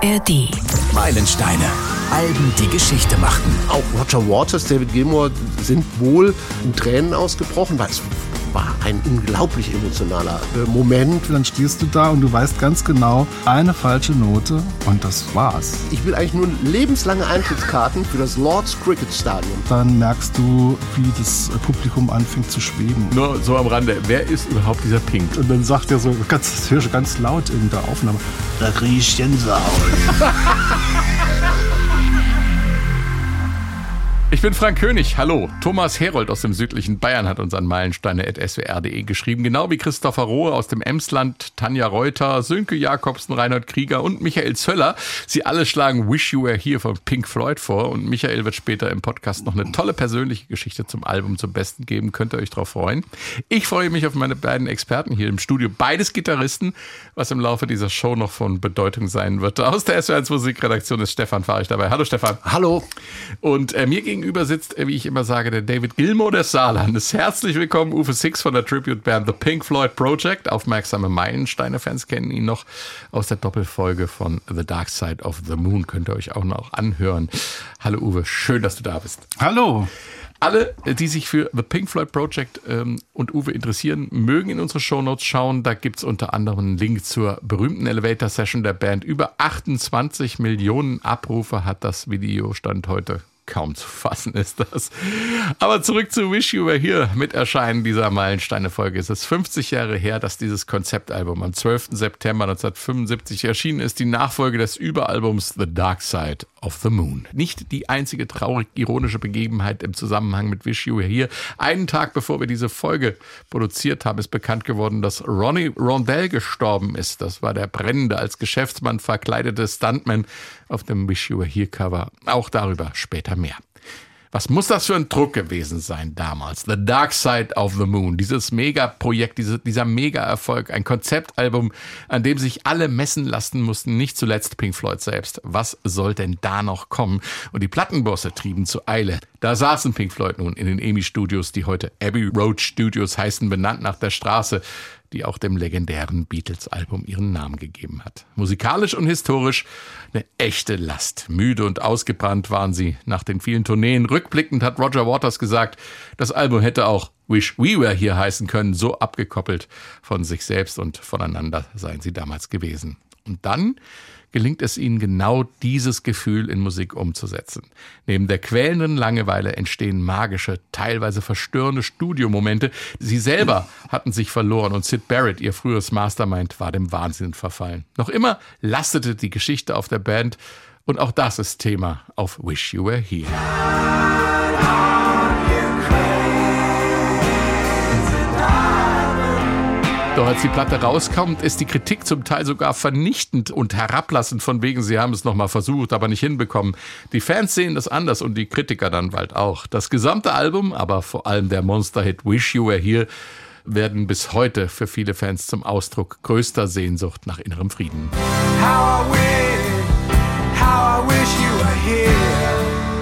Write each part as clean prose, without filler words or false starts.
ARD. Meilensteine. Alben, die Geschichte machten. Auch Roger Waters, David Gilmour sind wohl in Tränen ausgebrochen, weil es war ein unglaublich emotionaler Moment. Dann stehst du da und du weißt ganz genau, eine falsche Note und das war's. Ich will eigentlich nur lebenslange Eintrittskarten für das Lord's Cricket Stadium. Dann merkst du, wie das Publikum anfängt zu schweben. Nur so am Rande, wer ist überhaupt dieser Pink? Und dann sagt er so, das höre ich ganz laut in der Aufnahme, da krieg ich Gänsehaut. Ich bin Frank König, hallo. Thomas Herold aus dem südlichen Bayern hat uns an meilensteine@swr.de geschrieben, genau wie Christopher Rohe aus dem Emsland, Tanja Reuter, Sönke Jakobsen, Reinhard Krieger und Michael Zöller. Sie alle schlagen Wish You Were Here von Pink Floyd vor und Michael wird später im Podcast noch eine tolle persönliche Geschichte zum Album zum Besten geben, könnt ihr euch drauf freuen. Ich freue mich auf meine beiden Experten hier im Studio, beides Gitarristen, was im Laufe dieser Show noch von Bedeutung sein wird. Aus der SWR1 Musikredaktion ist Stefan Fahrig dabei. Hallo Stefan. Hallo. Und mir gegenüber sitzt, wie ich immer sage, der David Gilmour des Saarlandes. Herzlich willkommen, Uwe Six von der Tribute-Band The Pink Floyd Project. Aufmerksame Meilensteine-Fans kennen ihn noch aus der Doppelfolge von The Dark Side of the Moon. Könnt ihr euch auch noch anhören. Hallo Uwe, schön, dass du da bist. Hallo. Alle, die sich für The Pink Floyd Project und Uwe interessieren, mögen in unsere Shownotes schauen. Da gibt es unter anderem einen Link zur berühmten Elevator-Session der Band. Über 28 Millionen Abrufe hat das Video, Stand heute. Kaum zu fassen ist das. Aber zurück zu Wish You Were Here. Mit Erscheinen dieser Meilensteine-Folge ist es 50 Jahre her, dass dieses Konzeptalbum am 12. September 1975 erschienen ist. Die Nachfolge des Überalbums The Dark Side of the Moon. Nicht die einzige traurig-ironische Begebenheit im Zusammenhang mit Wish You Were Here. Einen Tag bevor wir diese Folge produziert haben, ist bekannt geworden, dass Ronnie Rondell gestorben ist. Das war der brennende, als Geschäftsmann verkleidete Stuntman auf dem Wish You Were Here Cover. Auch darüber später mehr. Was muss das für ein Druck gewesen sein damals? The Dark Side of the Moon, dieses Megaprojekt, dieser Mega-Erfolg, ein Konzeptalbum, an dem sich alle messen lassen mussten, nicht zuletzt Pink Floyd selbst. Was soll denn da noch kommen? Und die Plattenbosse trieben zur Eile. Da saßen Pink Floyd nun in den EMI-Studios, die heute Abbey Road Studios heißen, benannt nach der Straße, die auch dem legendären Beatles-Album ihren Namen gegeben hat. Musikalisch und historisch eine echte Last. Müde und ausgebrannt waren sie nach den vielen Tourneen. Rückblickend hat Roger Waters gesagt, das Album hätte auch Wish We Were Here heißen können. So abgekoppelt von sich selbst und voneinander seien sie damals gewesen. Und dann gelingt es ihnen genau dieses Gefühl in Musik umzusetzen. Neben der quälenden Langeweile entstehen magische, teilweise verstörende Studiomomente. Sie selber hatten sich verloren und Syd Barrett, ihr früheres Mastermind, war dem Wahnsinn verfallen. Noch immer lastete die Geschichte auf der Band und auch das ist Thema auf Wish You Were Here. Doch als die Platte rauskommt, ist die Kritik zum Teil sogar vernichtend und herablassend von wegen, sie haben es nochmal versucht, aber nicht hinbekommen. Die Fans sehen das anders und die Kritiker dann bald auch. Das gesamte Album, aber vor allem der Monsterhit Wish You Were Here, werden bis heute für viele Fans zum Ausdruck größter Sehnsucht nach innerem Frieden. How I wish you were here.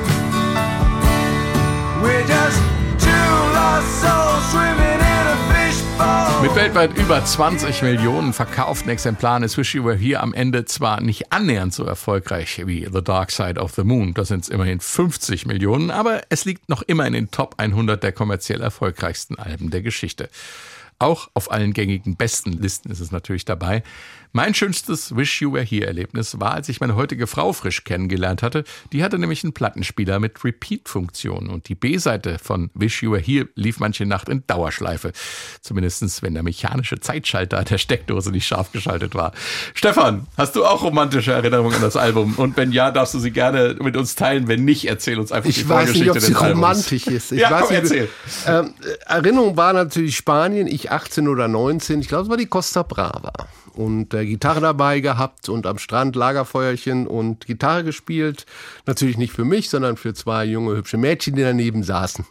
We're just two lost souls swimming in a fishbowl. Mit weltweit über 20 Millionen verkauften Exemplaren ist Wish You Were Here am Ende zwar nicht annähernd so erfolgreich wie The Dark Side of the Moon, da sind es immerhin 50 Millionen, aber es liegt noch immer in den Top 100 der kommerziell erfolgreichsten Alben der Geschichte. Auch auf allen gängigen besten Listen ist es natürlich dabei. Mein schönstes Wish You Were Here Erlebnis war, als ich meine heutige Frau frisch kennengelernt hatte. Die hatte nämlich einen Plattenspieler mit Repeat-Funktion und die B-Seite von Wish You Were Here lief manche Nacht in Dauerschleife. Zumindest wenn der mechanische Zeitschalter an der Steckdose nicht scharf geschaltet war. Stefan, hast du auch romantische Erinnerungen an das Album? Und wenn ja, darfst du sie gerne mit uns teilen. Wenn nicht, erzähl uns einfach die Vorgeschichte des Albums. Ich weiß nicht, ob sie romantisch ist. Erzähl. Erinnerung war natürlich Spanien, ich 18 oder 19. Ich glaube, es war die Costa Brava. Und Gitarre dabei gehabt und am Strand Lagerfeuerchen und Gitarre gespielt. Natürlich nicht für mich, sondern für zwei junge, hübsche Mädchen, die daneben saßen.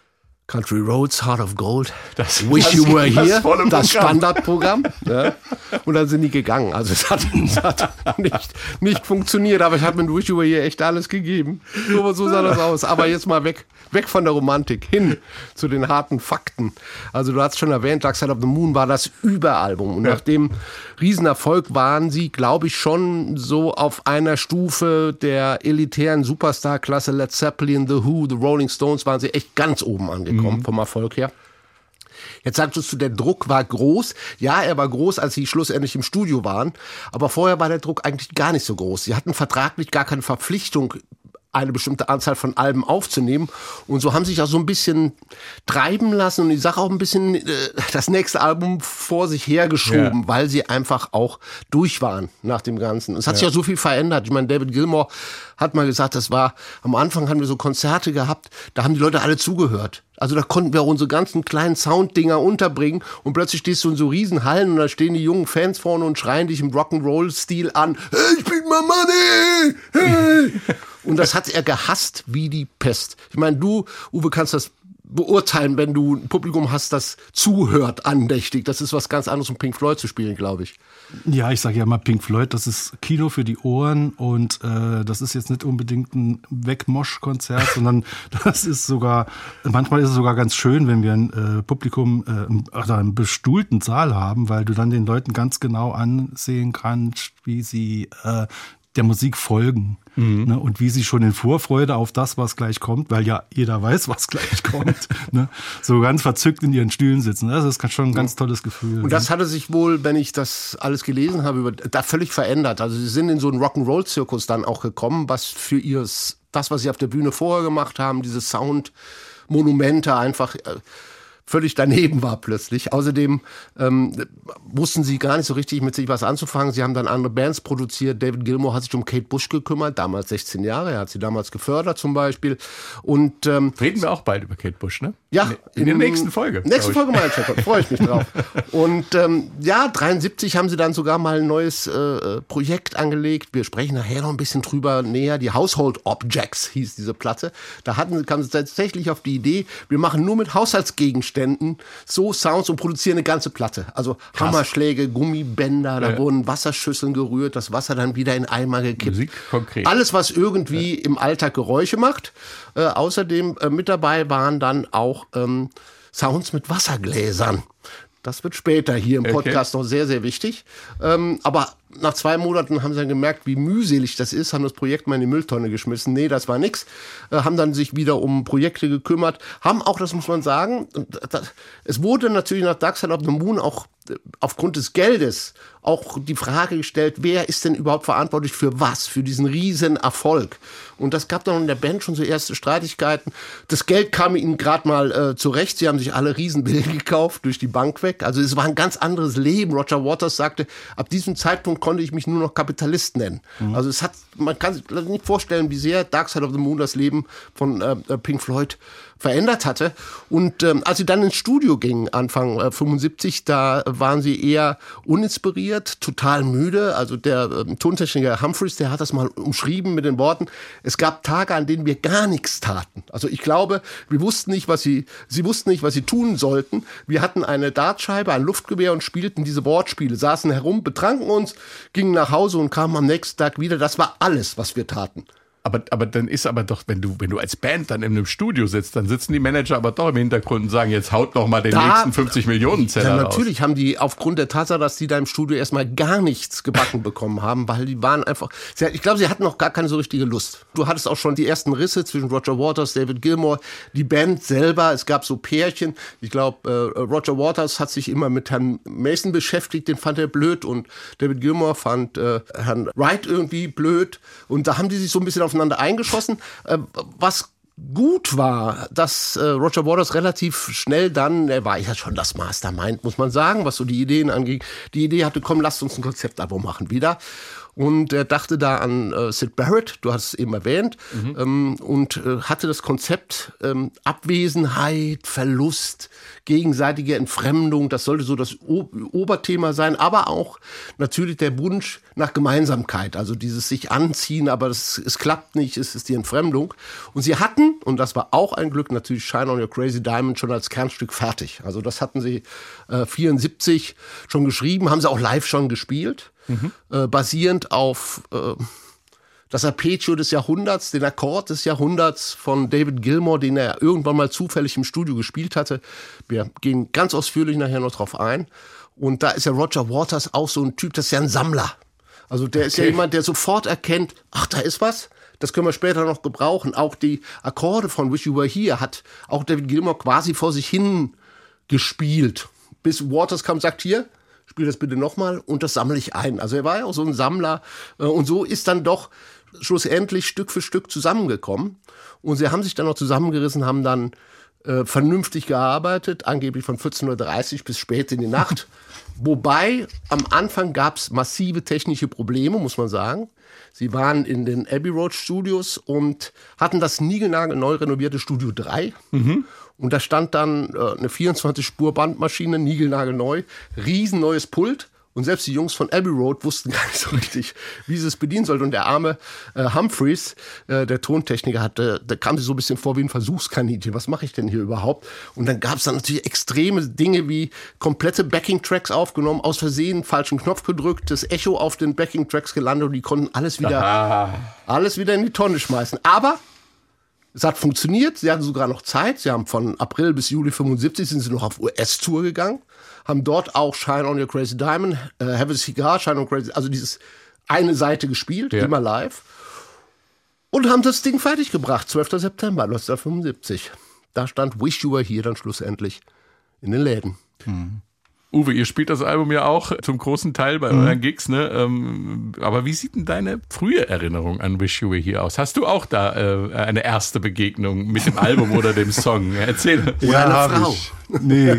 Country Roads, Heart of Gold, Wish You Were Here, das Standardprogramm. Ja. und dann sind die gegangen. Also es hat nicht funktioniert, aber ich habe mit Wish You Were Here echt alles gegeben. So sah das aus. Aber jetzt mal weg von der Romantik, hin zu den harten Fakten. Also du hast schon erwähnt, Dark Side of the Moon war das Überalbum. Und nach dem Riesenerfolg waren sie, glaube ich, schon so auf einer Stufe der elitären Superstar-Klasse Led Zeppelin, The Who, The Rolling Stones, waren sie echt ganz oben angekommen vom Erfolg her. Jetzt sagtest du, der Druck war groß. Ja, er war groß, als sie schlussendlich im Studio waren. Aber vorher war der Druck eigentlich gar nicht so groß. Sie hatten vertraglich gar keine Verpflichtung, eine bestimmte Anzahl von Alben aufzunehmen. Und so haben sich auch so ein bisschen treiben lassen und ich sage auch ein bisschen das nächste Album vor sich hergeschoben, weil sie einfach auch durch waren nach dem Ganzen. Es hat sich ja so viel verändert. Ich meine, David Gilmour hat mal gesagt, am Anfang haben wir so Konzerte gehabt, da haben die Leute alle zugehört. Also da konnten wir auch unsere ganzen kleinen Sounddinger unterbringen und plötzlich stehst du in so Riesenhallen und da stehen die jungen Fans vorne und schreien dich im Rock'n'Roll-Stil an. Hey, ich bin my money! Hey! Und das hat er gehasst wie die Pest. Ich meine, du, Uwe, kannst das beurteilen, wenn du ein Publikum hast, das zuhört andächtig. Das ist was ganz anderes, um Pink Floyd zu spielen, glaube ich. Ja, ich sage ja mal Pink Floyd, das ist Kino für die Ohren und das ist jetzt nicht unbedingt ein Wegmosch-Konzert, sondern das ist manchmal ist es sogar ganz schön, wenn wir ein Publikum oder einen bestuhlten Saal haben, weil du dann den Leuten ganz genau ansehen kannst, wie sie der Musik folgen. Ne, und wie sie schon in Vorfreude auf das, was gleich kommt, weil ja jeder weiß, was gleich kommt, ne, so ganz verzückt in ihren Stühlen sitzen. Das ist schon ein ganz tolles Gefühl. Und das hatte sich wohl, wenn ich das alles gelesen habe, da völlig verändert. Also sie sind in so einen Rock'n'Roll-Zirkus dann auch gekommen, was für das, was sie auf der Bühne vorher gemacht haben, diese Sound-Monumente einfach völlig daneben war plötzlich. Außerdem wussten sie gar nicht so richtig mit sich was anzufangen. Sie haben dann andere Bands produziert. David Gilmour hat sich um Kate Bush gekümmert, damals 16 Jahre. Er hat sie damals gefördert zum Beispiel. Und reden wir auch bald über Kate Bush, ne? Ja. In der nächsten Folge. Nächste Folge mal, freue ich mich drauf. Und 73 haben sie dann sogar mal ein neues Projekt angelegt. Wir sprechen nachher noch ein bisschen drüber näher. Die Household Objects hieß diese Platte. Da kamen sie tatsächlich auf die Idee, wir machen nur mit Haushaltsgegenständen so Sounds und produzieren eine ganze Platte. Also Hammerschläge, Gummibänder, da wurden Wasserschüsseln gerührt, das Wasser dann wieder in Eimer gekippt. Musik konkret. Alles, was irgendwie im Alltag Geräusche macht. Außerdem mit dabei waren dann auch Sounds mit Wassergläsern. Das wird später hier im Podcast noch sehr, sehr wichtig. Aber nach 2 Monaten haben sie dann gemerkt, wie mühselig das ist, haben das Projekt mal in die Mülltonne geschmissen. Nee, das war nix. Haben dann sich wieder um Projekte gekümmert. Haben auch, das muss man sagen, es wurde natürlich nach Dark Side of the Moon auch aufgrund des Geldes auch die Frage gestellt, wer ist denn überhaupt verantwortlich für was, für diesen riesen Erfolg? Und das gab dann in der Band schon so erste Streitigkeiten. Das Geld kam ihnen gerade mal zurecht. Sie haben sich alle Riesenbilder gekauft, durch die Bank weg. Also es war ein ganz anderes Leben. Roger Waters sagte, ab diesem Zeitpunkt konnte ich mich nur noch Kapitalist nennen. Also man kann sich nicht vorstellen, wie sehr Dark Side of the Moon das Leben von Pink Floyd verändert hatte. Und als sie dann ins Studio gingen, Anfang 75, da waren sie eher uninspiriert, total müde. Also der Tontechniker Humphreys, der hat das mal umschrieben mit den Worten, es gab Tage, an denen wir gar nichts taten. Also ich glaube, sie wussten nicht, was sie tun sollten. Wir hatten eine Dartscheibe, ein Luftgewehr und spielten diese Wortspiele, saßen herum, betranken uns, gingen nach Hause und kamen am nächsten Tag wieder. Das war alles, was wir taten. Aber dann ist aber doch, wenn du als Band dann in einem Studio sitzt, dann sitzen die Manager aber doch im Hintergrund und sagen, jetzt haut noch mal den nächsten 50 Millionen Zeller raus. Natürlich haben die aufgrund der Tatsache, dass die da im Studio erstmal gar nichts gebacken bekommen haben, weil die waren einfach, ich glaube, sie hatten noch gar keine so richtige Lust. Du hattest auch schon die ersten Risse zwischen Roger Waters, David Gilmour, die Band selber, es gab so Pärchen. Ich glaube, Roger Waters hat sich immer mit Herrn Mason beschäftigt, den fand er blöd, und David Gilmour fand Herrn Wright irgendwie blöd, und da haben die sich so ein bisschen aufeinander eingeschossen. Was gut war, dass Roger Waters relativ schnell dann, er war ja schon das Mastermind, muss man sagen, was so die Ideen anging, die Idee hatte, komm, lasst uns ein Konzeptalbum machen wieder. Und er dachte da an Syd Barrett, du hast es eben erwähnt, und hatte das Konzept Abwesenheit, Verlust, gegenseitige Entfremdung, das sollte so das Oberthema sein, aber auch natürlich der Wunsch nach Gemeinsamkeit, also dieses sich anziehen, aber es klappt nicht, es ist die Entfremdung. Und sie hatten, und das war auch ein Glück, natürlich Shine on Your Crazy Diamond schon als Kernstück fertig. Also das hatten sie 74 schon geschrieben, haben sie auch live schon gespielt. Basierend auf das Arpeggio des Jahrhunderts, den Akkord des Jahrhunderts von David Gilmour, den er irgendwann mal zufällig im Studio gespielt hatte. Wir gehen ganz ausführlich nachher noch drauf ein. Und da ist ja Roger Waters auch so ein Typ, das ist ja ein Sammler. Also der ist ja jemand, der sofort erkennt, ach, da ist was. Das können wir später noch gebrauchen. Auch die Akkorde von Wish You Were Here hat auch David Gilmour quasi vor sich hin gespielt. Bis Waters kam und sagt, hier, spiel das bitte nochmal und das sammle ich ein. Also er war ja auch so ein Sammler und so ist dann doch schlussendlich Stück für Stück zusammengekommen. Und sie haben sich dann noch zusammengerissen, haben dann vernünftig gearbeitet, angeblich von 14:30 Uhr bis spät in die Nacht. Wobei am Anfang gab es massive technische Probleme, muss man sagen. Sie waren in den Abbey Road Studios und hatten das niegelnagelneu renovierte Studio 3. Und da stand dann eine 24-Spur-Bandmaschine, niegelnagelneu, riesenneues Pult. Und selbst die Jungs von Abbey Road wussten gar nicht so richtig, wie sie es bedienen sollten. Und der arme Humphreys, der Tontechniker, da kam sich so ein bisschen vor wie ein Versuchskaninchen. Was mache ich denn hier überhaupt? Und dann gab es dann natürlich extreme Dinge wie komplette Backing-Tracks aufgenommen, aus Versehen falschen Knopf gedrückt, das Echo auf den Backing-Tracks gelandet und die konnten alles wieder in die Tonne schmeißen. Aber es hat funktioniert, sie hatten sogar noch Zeit. Sie haben von April bis Juli 75 sind sie noch auf US-Tour gegangen, haben dort auch Shine on Your Crazy Diamond, Have a Cigar, Shine on Crazy, also dieses eine Seite gespielt, immer live. Und haben das Ding fertiggebracht, 12. September 1975. Da stand Wish You Were Here dann schlussendlich in den Läden. Uwe, ihr spielt das Album ja auch zum großen Teil bei euren Gigs, ne? Aber wie sieht denn deine frühe Erinnerung an Wish You Were Here aus? Hast du auch da eine erste Begegnung mit dem Album oder dem Song? Erzähl. Oder eine Frau. Nee,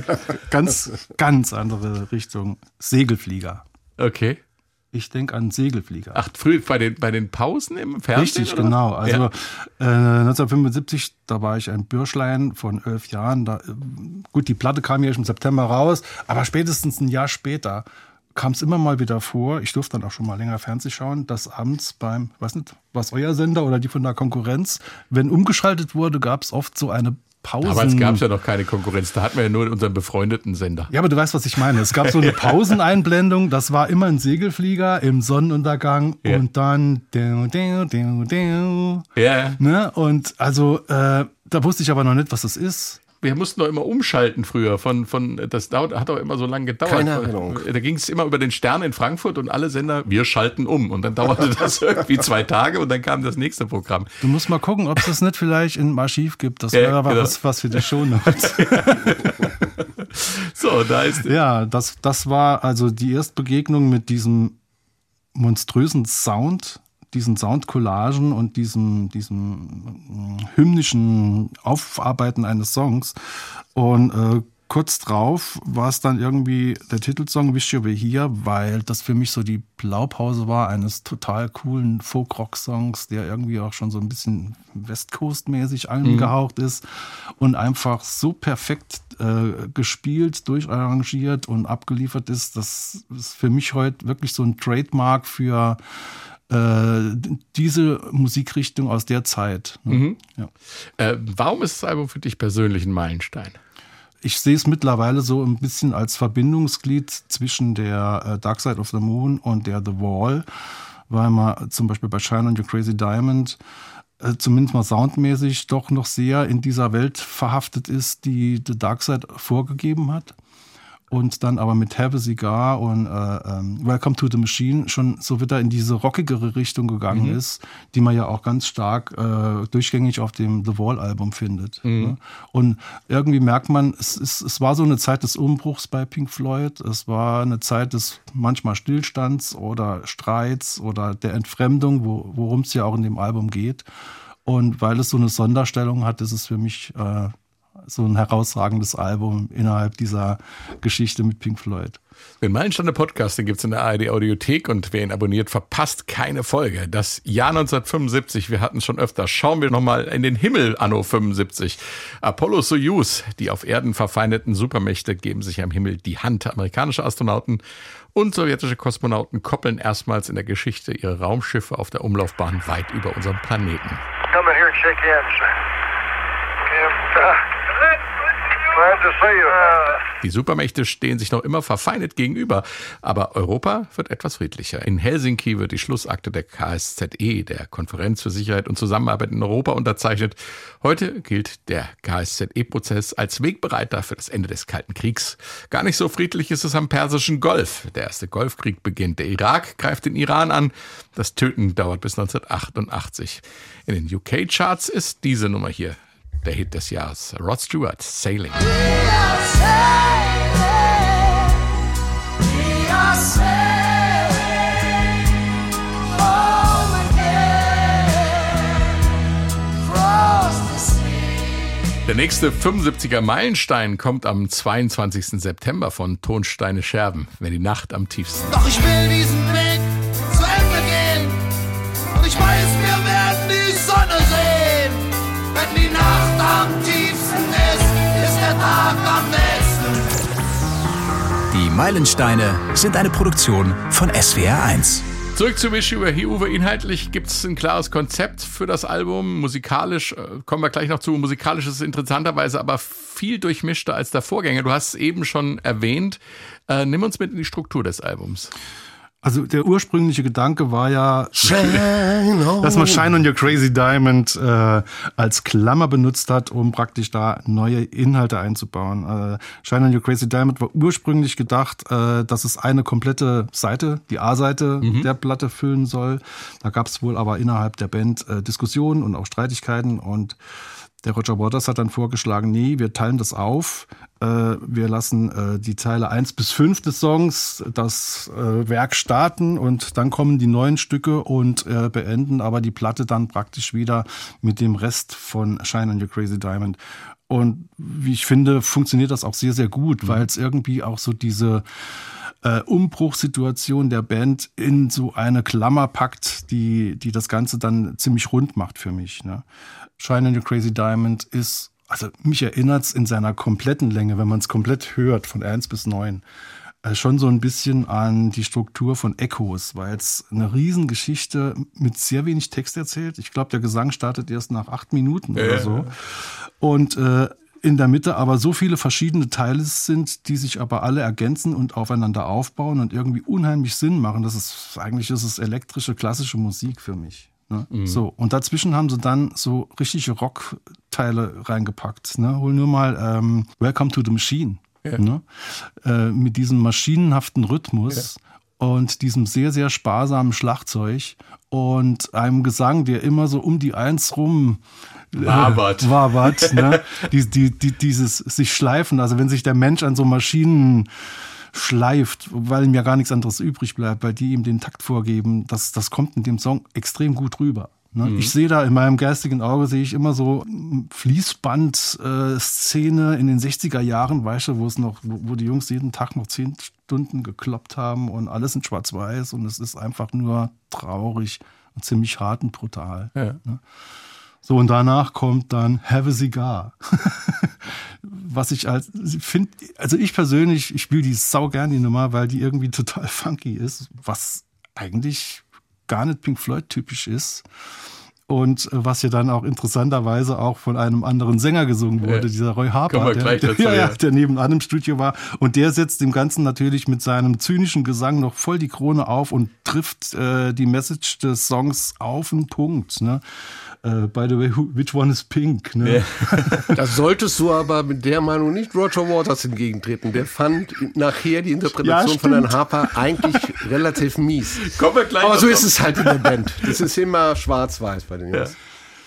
ganz andere Richtung. Segelflieger. Okay. Ich denke an Segelflieger. Ach, früher bei den Pausen im Fernsehen? Richtig, oder? genau. Also 1975, da war ich ein Bürschlein von 11 Jahren. Gut, die Platte kam ja im September raus, aber spätestens ein Jahr später kam es immer mal wieder vor, ich durfte dann auch schon mal länger Fernsehen schauen, dass abends beim, weiß nicht, was euer Sender oder die von der Konkurrenz, wenn umgeschaltet wurde, gab es oft so eine Pausen. Damals gab es ja noch keine Konkurrenz, da hatten wir ja nur unseren befreundeten Sender. Ja, aber du weißt, was ich meine. Es gab so eine Pauseneinblendung, das war immer ein Segelflieger im Sonnenuntergang und dann Ja. ne? Und also da wusste ich aber noch nicht, was das ist. Wir mussten doch immer umschalten früher. Das hat auch immer so lange gedauert. Keine Erinnerung. Da ging es immer über den Stern in Frankfurt und alle Sender, wir schalten um. Und dann dauerte das irgendwie 2 Tage und dann kam das nächste Programm. Du musst mal gucken, ob es das nicht vielleicht im Archiv gibt. Das wäre aber was für die Shownotes. So, da ist... Ja, das war also die Erstbegegnung mit diesem monströsen Sound, diesen Soundcollagen und diesem hymnischen Aufarbeiten eines Songs. Und kurz drauf war es dann irgendwie der Titelsong Wish You Were Here, weil das für mich so die Blaupause war eines total coolen Folk-Rock-Songs, der irgendwie auch schon so ein bisschen West Coast-mäßig angehaucht ist und einfach so perfekt gespielt, durcharrangiert und abgeliefert ist. Das ist für mich heute wirklich so ein Trademark für diese Musikrichtung aus der Zeit. Ja. Warum ist das Album für dich persönlich ein Meilenstein? Ich sehe es mittlerweile so ein bisschen als Verbindungsglied zwischen der Dark Side of the Moon und der The Wall, weil man zum Beispiel bei Shine on Your Crazy Diamond zumindest mal soundmäßig doch noch sehr in dieser Welt verhaftet ist, die The Dark Side vorgegeben hat. Und dann aber mit Have a Cigar und Welcome to the Machine schon so wieder in diese rockigere Richtung gegangen ist, die man ja auch ganz stark durchgängig auf dem The Wall-Album findet. Ne? Und irgendwie merkt man, es war so eine Zeit des Umbruchs bei Pink Floyd. Es war eine Zeit des manchmal Stillstands oder Streits oder der Entfremdung, worum es ja auch in dem Album geht. Und weil es so eine Sonderstellung hat, ist es für mich so ein herausragendes Album innerhalb dieser Geschichte mit Pink Floyd. Den Meilensteine-Podcast, den gibt es in der ARD-Audiothek und wer ihn abonniert, verpasst keine Folge. Das Jahr 1975, wir hatten es schon öfter. Schauen wir nochmal in den Himmel anno 75. Apollo-Soyuz, die auf Erden verfeindeten Supermächte, geben sich am Himmel die Hand. Amerikanische Astronauten und sowjetische Kosmonauten koppeln erstmals in der Geschichte ihre Raumschiffe auf der Umlaufbahn weit über unserem Planeten. Come in here and shake hands. Glad to see you. Die Supermächte stehen sich noch immer verfeindet gegenüber, aber Europa wird etwas friedlicher. In Helsinki wird die Schlussakte der KSZE, der Konferenz für Sicherheit und Zusammenarbeit in Europa, unterzeichnet. Heute gilt der KSZE-Prozess als Wegbereiter für das Ende des Kalten Kriegs. Gar nicht so friedlich ist es am Persischen Golf. Der erste Golfkrieg beginnt. Der Irak greift den Iran an. Das Töten dauert bis 1988. In den UK-Charts ist diese Nummer hier der Hit des Jahres. Rod Stewart, Sailing. Der nächste 75er Meilenstein kommt am 22. September von Tonsteine Scherben, wenn die Nacht am tiefsten. Doch ich will diesen Weg zu Ende gehen. Und ich weiß, wir werden die Sonne sehen. Wenn die Nacht am tiefsten ist der Tag am nächsten. Die Meilensteine sind eine Produktion von SWR1. Zurück zu Wish You Were Here, Uwe. Inhaltlich gibt es ein klares Konzept für das Album. Musikalisch, kommen wir gleich noch zu, musikalisch ist es interessanterweise aber viel durchmischter als der Vorgänger. Du hast es eben schon erwähnt. Nimm uns mit in die Struktur des Albums. Also der ursprüngliche Gedanke war ja, dass man Shine on Your Crazy Diamond als Klammer benutzt hat, um praktisch da neue Inhalte einzubauen. Shine on Your Crazy Diamond war ursprünglich gedacht, dass es eine komplette Seite, die A-Seite der Platte füllen soll. Da gab es wohl aber innerhalb der Band Diskussionen und auch Streitigkeiten und der Roger Waters hat dann vorgeschlagen, nee, wir teilen das auf. Wir lassen die Zeile 1 bis 5 des Songs das Werk starten und dann kommen die neuen Stücke und beenden aber die Platte dann praktisch wieder mit dem Rest von Shine on Your Crazy Diamond. Und wie ich finde, funktioniert das auch sehr, sehr gut, weil es irgendwie auch so diese Umbruchssituation der Band in so eine Klammer packt, die das Ganze dann ziemlich rund macht für mich. Ne? Shine on Your Crazy Diamond ist, also mich erinnert's in seiner kompletten Länge, wenn man es komplett hört, von 1 bis 9, schon so ein bisschen an die Struktur von Echos, weil es eine Riesengeschichte mit sehr wenig Text erzählt. Ich glaube, der Gesang startet erst nach 8 Minuten oder so. Und in der Mitte aber so viele verschiedene Teile sind, die sich aber alle ergänzen und aufeinander aufbauen und irgendwie unheimlich Sinn machen. Eigentlich ist es elektrische, klassische Musik für mich. Ne? So, und dazwischen haben sie dann so richtige Rockteile reingepackt. Ne? Hol nur mal Welcome to the Machine. Ja. Ne? Mit diesem maschinenhaften Rhythmus und diesem sehr, sehr sparsamen Schlagzeug und einem Gesang, der immer so um die 1 rum wabert, ne? Dieses sich schleifen, also wenn sich der Mensch an so Maschinen schleift, weil ihm ja gar nichts anderes übrig bleibt, weil die ihm den Takt vorgeben, das kommt in dem Song extrem gut rüber. Ne? Ich sehe da in meinem geistigen Auge, sehe ich immer so Fließband-Szene in den 60er Jahren, weißt du, wo die Jungs jeden Tag noch 10 Stunden gekloppt haben und alles in schwarz-weiß und es ist einfach nur traurig und ziemlich hart und brutal. Ja. Ne? So, und danach kommt dann Have a Cigar. Was ich finde, also ich persönlich, ich spiele die saugern, die Nummer, weil die irgendwie total funky ist, was eigentlich gar nicht Pink Floyd typisch ist. Und was ja dann auch interessanterweise auch von einem anderen Sänger gesungen wurde, dieser Roy Harper, der nebenan im Studio war. Und der setzt dem Ganzen natürlich mit seinem zynischen Gesang noch voll die Krone auf und trifft die Message des Songs auf den Punkt. Ne? By the way, which one is pink? Ne? Da solltest du aber mit der Meinung nicht Roger Waters entgegentreten. Der fand nachher die Interpretation von Herrn Harper eigentlich relativ mies. Kommen wir gleich aber so ist es halt in der Band. Das ist immer schwarz-weiß bei den Jungs.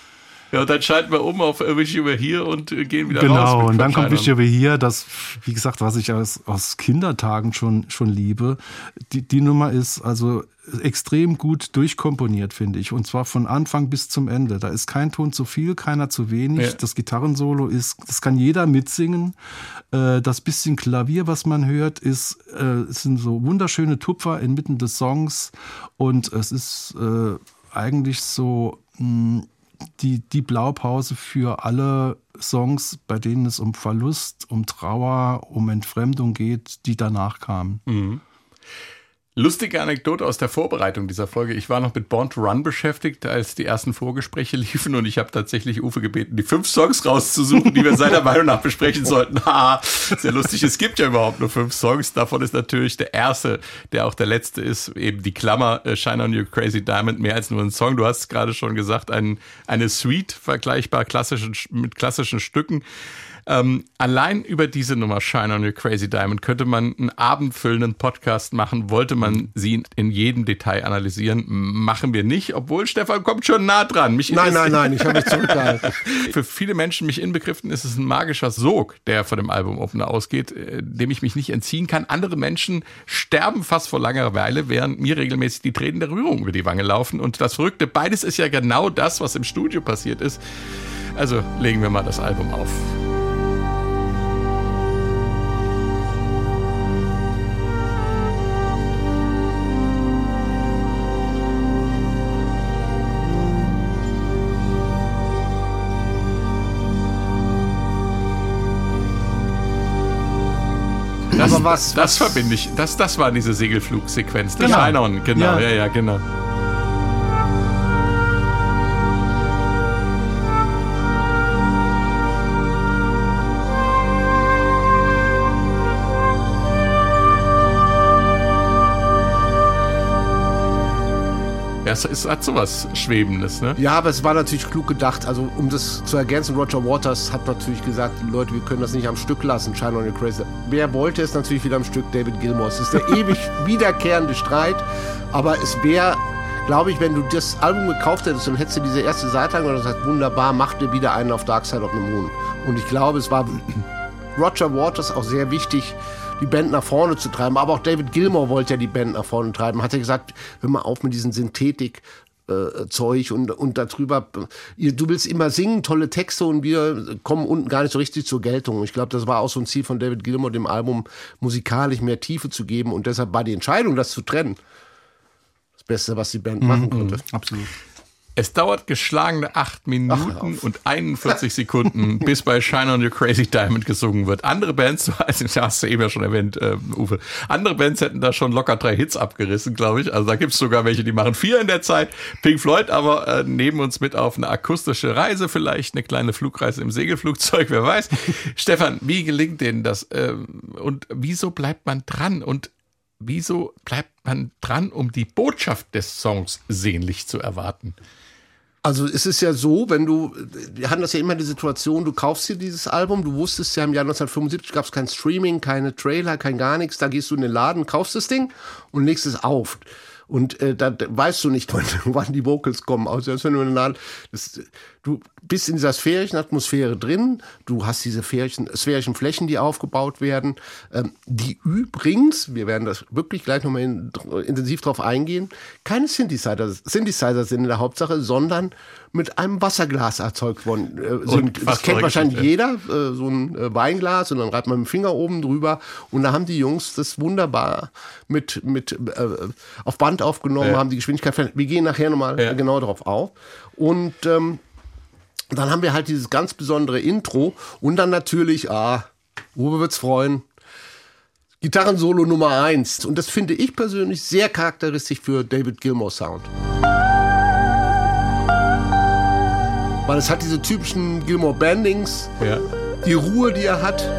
Ja, und dann schalten wir um auf Wish You Were Here und gehen wieder raus. Genau, und dann kommt Wish Wish You Were Here, das, wie gesagt, was ich aus Kindertagen schon liebe. Die Nummer ist also extrem gut durchkomponiert, finde ich. Und zwar von Anfang bis zum Ende. Da ist kein Ton zu viel, keiner zu wenig. Ja. Das Gitarrensolo das kann jeder mitsingen. Das bisschen Klavier, was man hört, es sind so wunderschöne Tupfer inmitten des Songs. Und es ist eigentlich so die Blaupause für alle Songs, bei denen es um Verlust, um Trauer, um Entfremdung geht, die danach kamen. Mhm. Lustige Anekdote aus der Vorbereitung dieser Folge. Ich war noch mit Born to Run beschäftigt, als die ersten Vorgespräche liefen, und ich habe tatsächlich Uwe gebeten, die 5 Songs rauszusuchen, die wir seiner Meinung nach besprechen sollten. Sehr lustig. Es gibt ja überhaupt nur 5 Songs. Davon ist natürlich der erste, der auch der letzte ist, eben die Klammer Shine on You Crazy Diamond, mehr als nur ein Song. Du hast es gerade schon gesagt, eine Suite, vergleichbar mit klassischen Stücken. Allein über diese Nummer Shine on Your Crazy Diamond könnte man einen abendfüllenden Podcast machen, wollte man sie in jedem Detail analysieren. Machen wir nicht, obwohl Stefan kommt schon nah dran. Nein, ich habe mich zurückgehalten. Für viele Menschen, mich inbegriffen, ist es ein magischer Sog, der von dem Album-Opener ausgeht, dem ich mich nicht entziehen kann. Andere Menschen sterben fast vor Langeweile, während mir regelmäßig die Tränen der Rührung über die Wange laufen. Und das Verrückte, beides ist ja genau das, was im Studio passiert ist. Also legen wir mal das Album auf. Das verbinde ich. Das war diese Segelflugsequenz. Die Genau. Shine On, genau. Ja, genau. Ja, es hat sowas Schwebendes, ne? Ja, aber es war natürlich klug gedacht. Also, um das zu ergänzen, Roger Waters hat natürlich gesagt, Leute, wir können das nicht am Stück lassen, Shine on Your Crazy. Wer wollte es natürlich wieder am Stück? David Gilmour. Es ist der ewig wiederkehrende Streit. Aber es wäre, glaube ich, wenn du das Album gekauft hättest, dann hättest du diese erste Seite angehört und gesagt, wunderbar, mach dir wieder einen auf Dark Side of the Moon. Und ich glaube, es war Roger Waters auch sehr wichtig, die Band nach vorne zu treiben. Aber auch David Gilmour wollte ja die Band nach vorne treiben. Hat er gesagt, hör mal auf mit diesen Synthetik-Zeug und darüber. Du willst immer singen, tolle Texte, und wir kommen unten gar nicht so richtig zur Geltung. Ich glaube, das war auch so ein Ziel von David Gilmour, dem Album musikalisch mehr Tiefe zu geben. Und deshalb war die Entscheidung, das zu trennen, das Beste, was die Band machen konnte. Absolut. Es dauert geschlagene 8 Minuten und 41 Sekunden, bis bei Shine on Your Crazy Diamond gesungen wird. Andere Bands, also das hast du eben ja schon erwähnt, Uwe, andere Bands hätten da schon locker 3 Hits abgerissen, glaube ich. Also da gibt es sogar welche, die machen 4 in der Zeit. Pink Floyd aber nehmen uns mit auf eine akustische Reise, vielleicht eine kleine Flugreise im Segelflugzeug, wer weiß. Stefan, wie gelingt denen das? Und wieso bleibt man dran? Und wieso bleibt man dran, um die Botschaft des Songs sehnlich zu erwarten? Also es ist ja so, wir hatten das ja immer die Situation, du kaufst dir dieses Album, du wusstest ja, im Jahr 1975 gab es kein Streaming, keine Trailer, kein gar nichts, da gehst du in den Laden, kaufst das Ding und legst es auf. Und da weißt du nicht, wann die Vocals kommen. Also wenn du in den Laden, du bist in dieser sphärischen Atmosphäre drin, du hast diese sphärischen Flächen, die aufgebaut werden, die übrigens, wir werden das wirklich gleich nochmal intensiv drauf eingehen, keine Synthesizer sind in der Hauptsache, sondern mit einem Wasserglas erzeugt worden. Das kennt wahrscheinlich jeder, so ein Weinglas, und dann reibt man mit dem Finger oben drüber, und da haben die Jungs das wunderbar mit auf Band aufgenommen, haben die Geschwindigkeit verändert. Wir gehen nachher nochmal genau darauf auf. Und dann haben wir halt dieses ganz besondere Intro, und dann natürlich, Uwe wird's freuen, Gitarrensolo Nummer 1. Und das finde ich persönlich sehr charakteristisch für David Gilmour Sound. Weil es hat diese typischen Gilmour Bendings, die Ruhe, die er hat.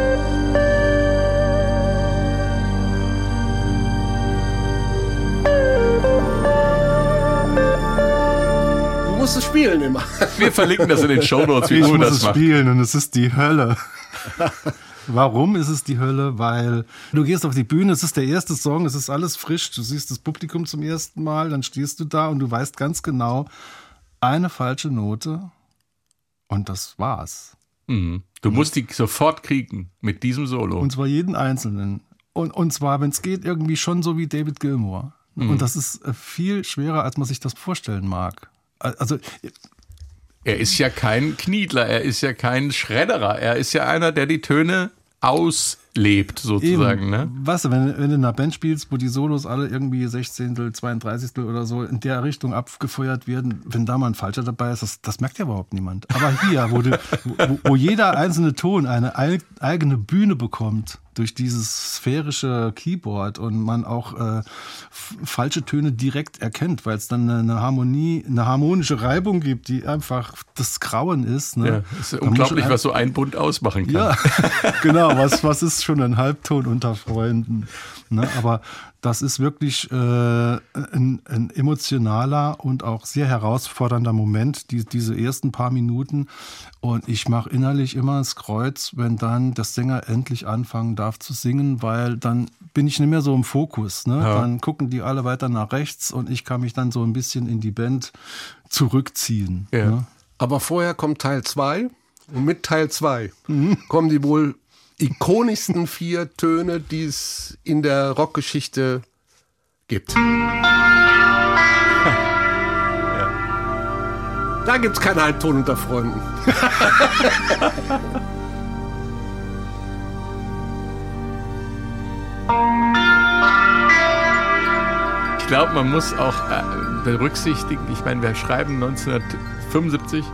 Du musst es spielen immer. Wir verlinken das in den Shownotes, wie Ich Uwe muss das es macht. spielen, und es ist die Hölle. Warum ist es die Hölle? Weil du gehst auf die Bühne, es ist der erste Song, es ist alles frisch, du siehst das Publikum zum ersten Mal, dann stehst du da und du weißt ganz genau, eine falsche Note Und das war's. Du musst die sofort kriegen mit diesem Solo. Und zwar jeden Einzelnen. Und zwar, wenn es geht, irgendwie schon so wie David Gilmour. Und das ist viel schwerer, als man sich das vorstellen mag. Also Er ist ja kein Kniedler, er ist ja kein Schredderer, er ist ja einer, der die Töne auslebt, sozusagen. eben, Ne? weißt du, wenn du in einer Band spielst, wo die Solos alle irgendwie 16., 32. oder so in der Richtung abgefeuert werden, wenn da mal ein Falscher dabei ist, das merkt ja überhaupt niemand. Aber hier, wo jeder einzelne Ton eine eigene Bühne bekommt, durch dieses sphärische Keyboard und man auch falsche Töne direkt erkennt, weil es dann eine harmonische Reibung gibt, die einfach das Grauen ist. Ne? Ja, ist unglaublich, was so ein Bund ausmachen kann. Ja, genau, was ist schon ein Halbton unter Freunden. Ne? Aber das ist wirklich ein emotionaler und auch sehr herausfordernder Moment, diese ersten paar Minuten. Und ich mache innerlich immer das Kreuz, wenn dann der Sänger endlich anfangen darf zu singen, weil dann bin ich nicht mehr so im Fokus. Ne? Ja. Dann gucken die alle weiter nach rechts und ich kann mich dann so ein bisschen in die Band zurückziehen. Ja. Ne? Aber vorher kommt Teil 2 und mit Teil 2 kommen die wohl ikonischsten 4 Töne, die es in der Rockgeschichte gibt. Da gibt's keinen Halbton unter Freunden. Ich glaube, man muss auch berücksichtigen, ich meine, wir schreiben 1975,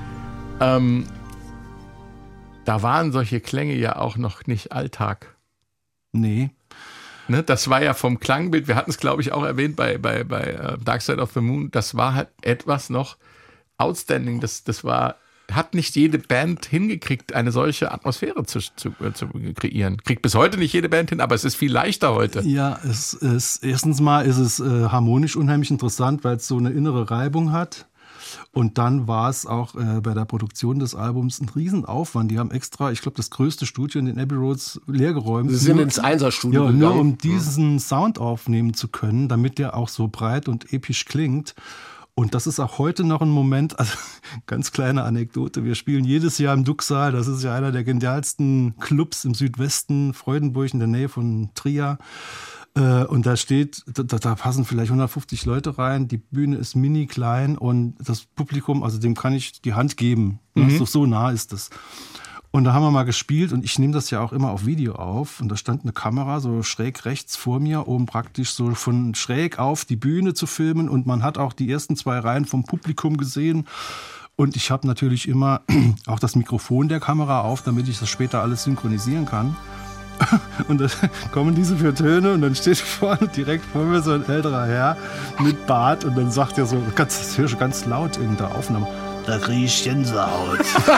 da waren solche Klänge ja auch noch nicht Alltag. Nee. Ne, das war ja vom Klangbild, wir hatten es, glaube ich, auch erwähnt bei Dark Side of the Moon, das war halt etwas noch outstanding. Das hat nicht jede Band hingekriegt, eine solche Atmosphäre zu kreieren. Kriegt bis heute nicht jede Band hin, aber es ist viel leichter heute. Ja, erstens mal ist es harmonisch unheimlich interessant, weil es so eine innere Reibung hat. Und dann war es auch bei der Produktion des Albums ein Riesenaufwand. Die haben extra, ich glaube, das größte Studio in den Abbey Roads leergeräumt. Sie sind ins Einser-Studio gegangen. Nur gegangen. um diesen Sound aufnehmen zu können, damit der auch so breit und episch klingt. Und das ist auch heute noch ein Moment, also ganz kleine Anekdote, wir spielen jedes Jahr im Ducksaal, das ist ja einer der genialsten Clubs im Südwesten, Freudenburg in der Nähe von Trier. Und da passen vielleicht 150 Leute rein, die Bühne ist mini klein und das Publikum, also dem kann ich die Hand geben. So nah ist es. Und da haben wir mal gespielt und ich nehme das ja auch immer auf Video auf. Und da stand eine Kamera so schräg rechts vor mir, um praktisch so von schräg auf die Bühne zu filmen. Und man hat auch die ersten 2 Reihen vom Publikum gesehen. Und ich habe natürlich immer auch das Mikrofon der Kamera auf, damit ich das später alles synchronisieren kann. Und dann kommen diese 4 Töne und dann steht vorne direkt vor mir so ein älterer Herr mit Bart und dann sagt er so, das höre ich ganz laut in der Aufnahme, da kriege ich Gänsehaut.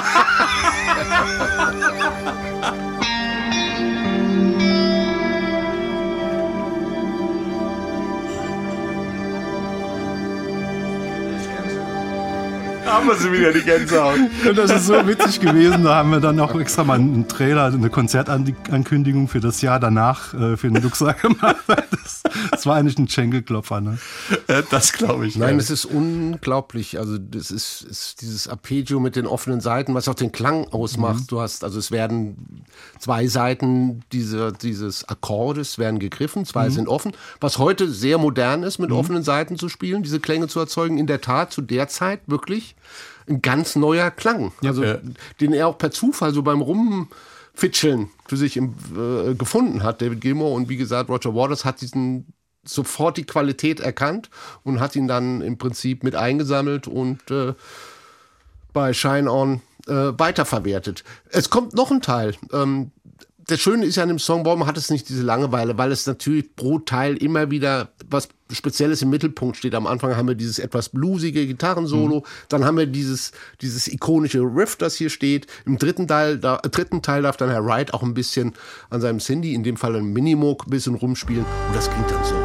Haben wir sie wieder, die Gänsehaut. Und das ist so witzig gewesen. Da haben wir dann auch extra mal einen Trailer, eine Konzertankündigung für das Jahr danach für den Duxar gemacht. Das war eigentlich ein Schenkelklopfer. Ne? Das glaube ich. Nein, es ist unglaublich. Also das ist dieses Arpeggio mit den offenen Seiten, was auch den Klang ausmacht. Du hast, also es werden 2 Seiten dieses Akkordes werden gegriffen, 2 sind offen. Was heute sehr modern ist, mit offenen Seiten zu spielen, diese Klänge zu erzeugen. In der Tat zu der Zeit wirklich ein ganz neuer Klang. Also den er auch per Zufall so beim Rumfitscheln für sich gefunden hat, David Gilmour. Und wie gesagt, Roger Waters hat sofort die Qualität erkannt und hat ihn dann im Prinzip mit eingesammelt und bei Shine On weiterverwertet. Es kommt noch ein Teil. Das Schöne ist ja an dem Song, warum hat es nicht diese Langeweile? Weil es natürlich pro Teil immer wieder was Spezielles im Mittelpunkt steht. Am Anfang haben wir dieses etwas bluesige Gitarrensolo, dann haben wir dieses ikonische Riff, das hier steht. Im dritten Teil darf dann Herr Wright auch ein bisschen an seinem Cindy, in dem Fall ein Minimoog, ein bisschen rumspielen und das klingt dann so.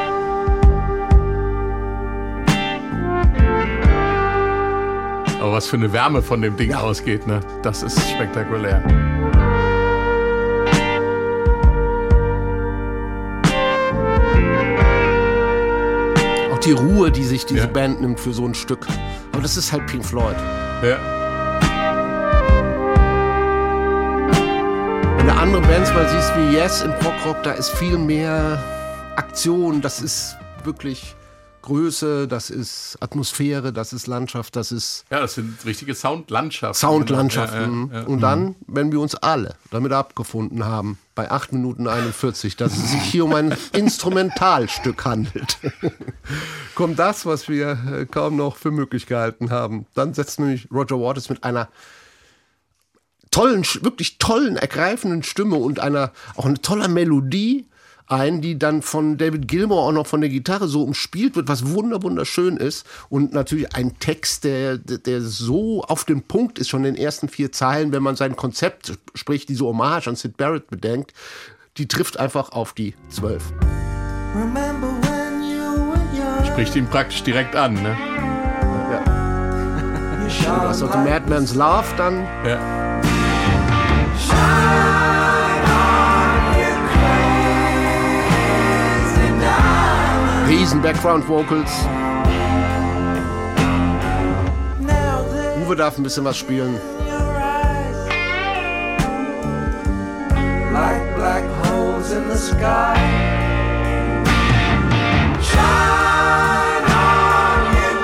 Aber was für eine Wärme von dem Ding ausgeht, ne? Das ist spektakulär. Die Ruhe, die sich diese Band nimmt für so ein Stück. Aber das ist halt Pink Floyd. Ja. Wenn du andere Bands mal siehst wie Yes im Prog-Rock, da ist viel mehr Aktion, das ist wirklich Größe, das ist Atmosphäre, das ist Landschaft, das ist Ja, das sind richtige Soundlandschaften. Soundlandschaften. Ja. Und dann, wenn wir uns alle damit abgefunden haben, bei 8 Minuten 41, dass es sich hier um ein Instrumentalstück handelt, kommt das, was wir kaum noch für möglich gehalten haben. Dann setzt nämlich Roger Waters mit einer tollen, wirklich tollen, ergreifenden Stimme und auch eine tolle Melodie ein, die dann von David Gilmour auch noch von der Gitarre so umspielt wird, was wunderschön ist. Und natürlich ein Text, der so auf den Punkt ist, schon in den ersten 4 Zeilen, wenn man sein Konzept, sprich diese Hommage an Syd Barrett bedenkt, die trifft einfach auf die 12. Spricht ihn praktisch direkt an, ne? Ja. Du hast auch The Madman's Love dann. Ja. Riesen Background Vocals. Uwe darf ein bisschen was spielen. Like black holes in the sky. Shine on, you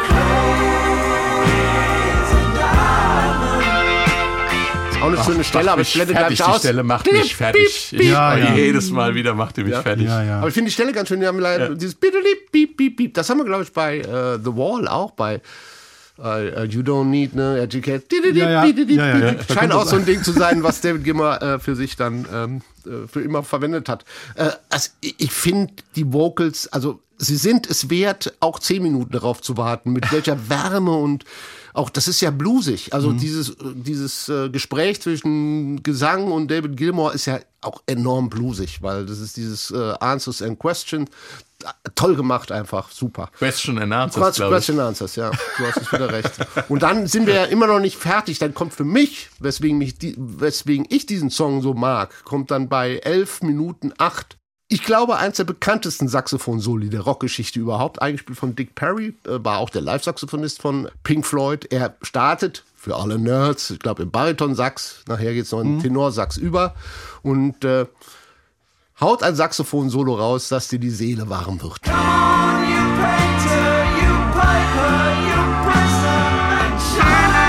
crazy diamond. Ist auch eine schöne Stelle, aber ich blende gar nicht Die aus. Stelle macht mich fertig. Jedes Mal wieder macht die mich fertig. Ja. Aber ich finde die Stelle ganz schön. Die haben leider dieses Beep, Beep, Beep, Beep. Das haben wir, glaube ich, bei The Wall auch, bei You Don't Need ne Educate. Ja. Scheint auch so ein Ding zu sein, was David Gilmour für sich dann für immer verwendet hat. Also ich finde die Vocals, also sie sind es wert, auch 10 Minuten darauf zu warten, mit welcher Wärme und auch, das ist ja bluesig. Also dieses Gespräch zwischen Gesang und David Gilmour ist ja auch enorm bluesig, weil das ist dieses Answers and Questions. Toll gemacht einfach, super. Question and Answers, glaube ich. Question and Answers, ja. Du hast es wieder recht. Und dann sind wir ja immer noch nicht fertig. Dann kommt für mich, weswegen ich diesen Song so mag, kommt dann bei 11 Minuten 8. Ich glaube, eins der bekanntesten Saxophon-Soli der Rockgeschichte überhaupt, eingespielt von Dick Perry, war auch der Live-Saxophonist von Pink Floyd. Er startet, für alle Nerds, ich glaube im Bariton-Sax, nachher geht es noch in Tenorsax über und haut ein Saxophon-Solo raus, dass dir die Seele warm wird. Come on, you painter, you piper, you person and shine.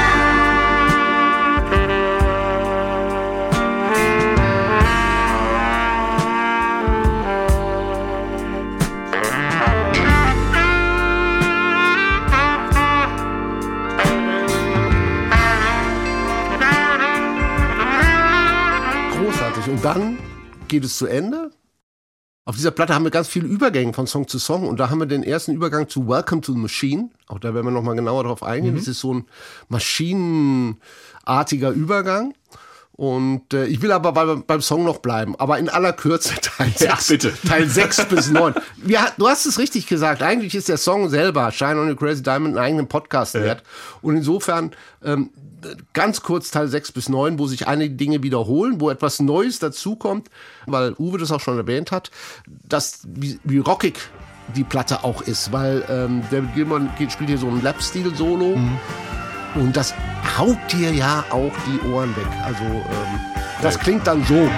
Großartig. Und dann geht es zu Ende. Auf dieser Platte haben wir ganz viele Übergänge von Song zu Song und da haben wir den ersten Übergang zu Welcome to the Machine. Auch da werden wir nochmal genauer drauf eingehen. Das ist so ein maschinenartiger Übergang. Und ich will aber beim Song noch bleiben, aber in aller Kürze Teil 6 bis 9. Du hast es richtig gesagt, eigentlich ist der Song selber, Shine on Your Crazy Diamond, einen eigenen Podcast wert. Und insofern ganz kurz Teil 6 bis 9, wo sich einige Dinge wiederholen, wo etwas Neues dazukommt, weil Uwe das auch schon erwähnt hat, dass wie rockig die Platte auch ist, weil David Gilmour spielt hier so ein Lap-Stil-Solo. Und das haut dir ja auch die Ohren weg. Also das klingt dann so.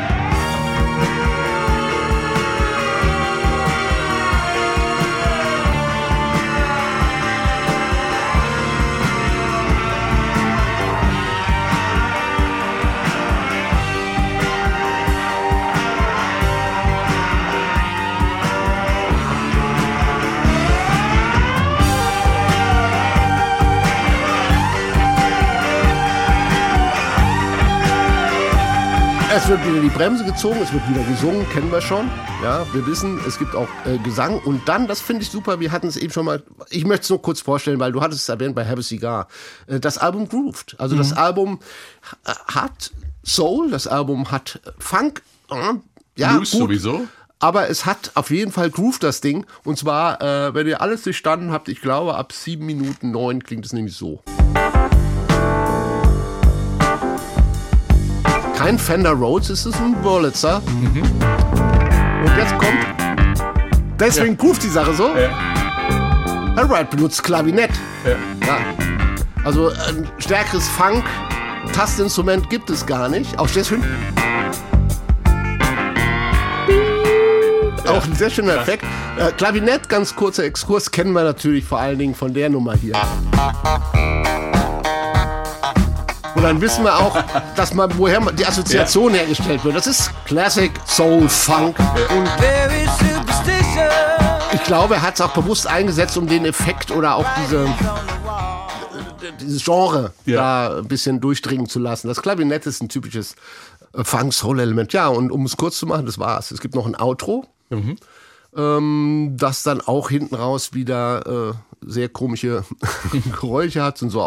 Es wird wieder die Bremse gezogen, es wird wieder gesungen, kennen wir schon. Ja, wir wissen, es gibt auch Gesang. Und dann, das finde ich super, wir hatten es eben schon mal, ich möchte es nur kurz vorstellen, weil du hattest es erwähnt bei Have a Cigar. Das Album grooved. Also das Album hat Soul, das Album hat Funk. Ja, Blues gut, sowieso. aber es hat auf jeden Fall Groove, das Ding. Und zwar, wenn ihr alles durchstanden habt, ich glaube, ab 7 Minuten 9 klingt es nämlich so. Kein Fender Rhodes, es ist ein Wurlitzer. Und jetzt kommt, deswegen groovt die Sache so. Herr Wright benutzt Klavinett. Ja. Also ein stärkeres Funk-Tastinstrument gibt es gar nicht. Auch deswegen. Auch ein sehr schöner Effekt. Klavinett, ganz kurzer Exkurs, kennen wir natürlich vor allen Dingen von der Nummer hier. Und dann wissen wir auch, dass woher die Assoziation hergestellt wird. Das ist Classic Soul Funk. Und Very superstitious. ich glaube, er hat es auch bewusst eingesetzt, um den Effekt oder auch dieses Genre da ein bisschen durchdringen zu lassen. Das Klavinett ist ein typisches Funk-Soul-Element. Ja, und um es kurz zu machen, das war's. Es gibt noch ein Outro, das dann auch hinten raus wieder sehr komische Geräusche hat und so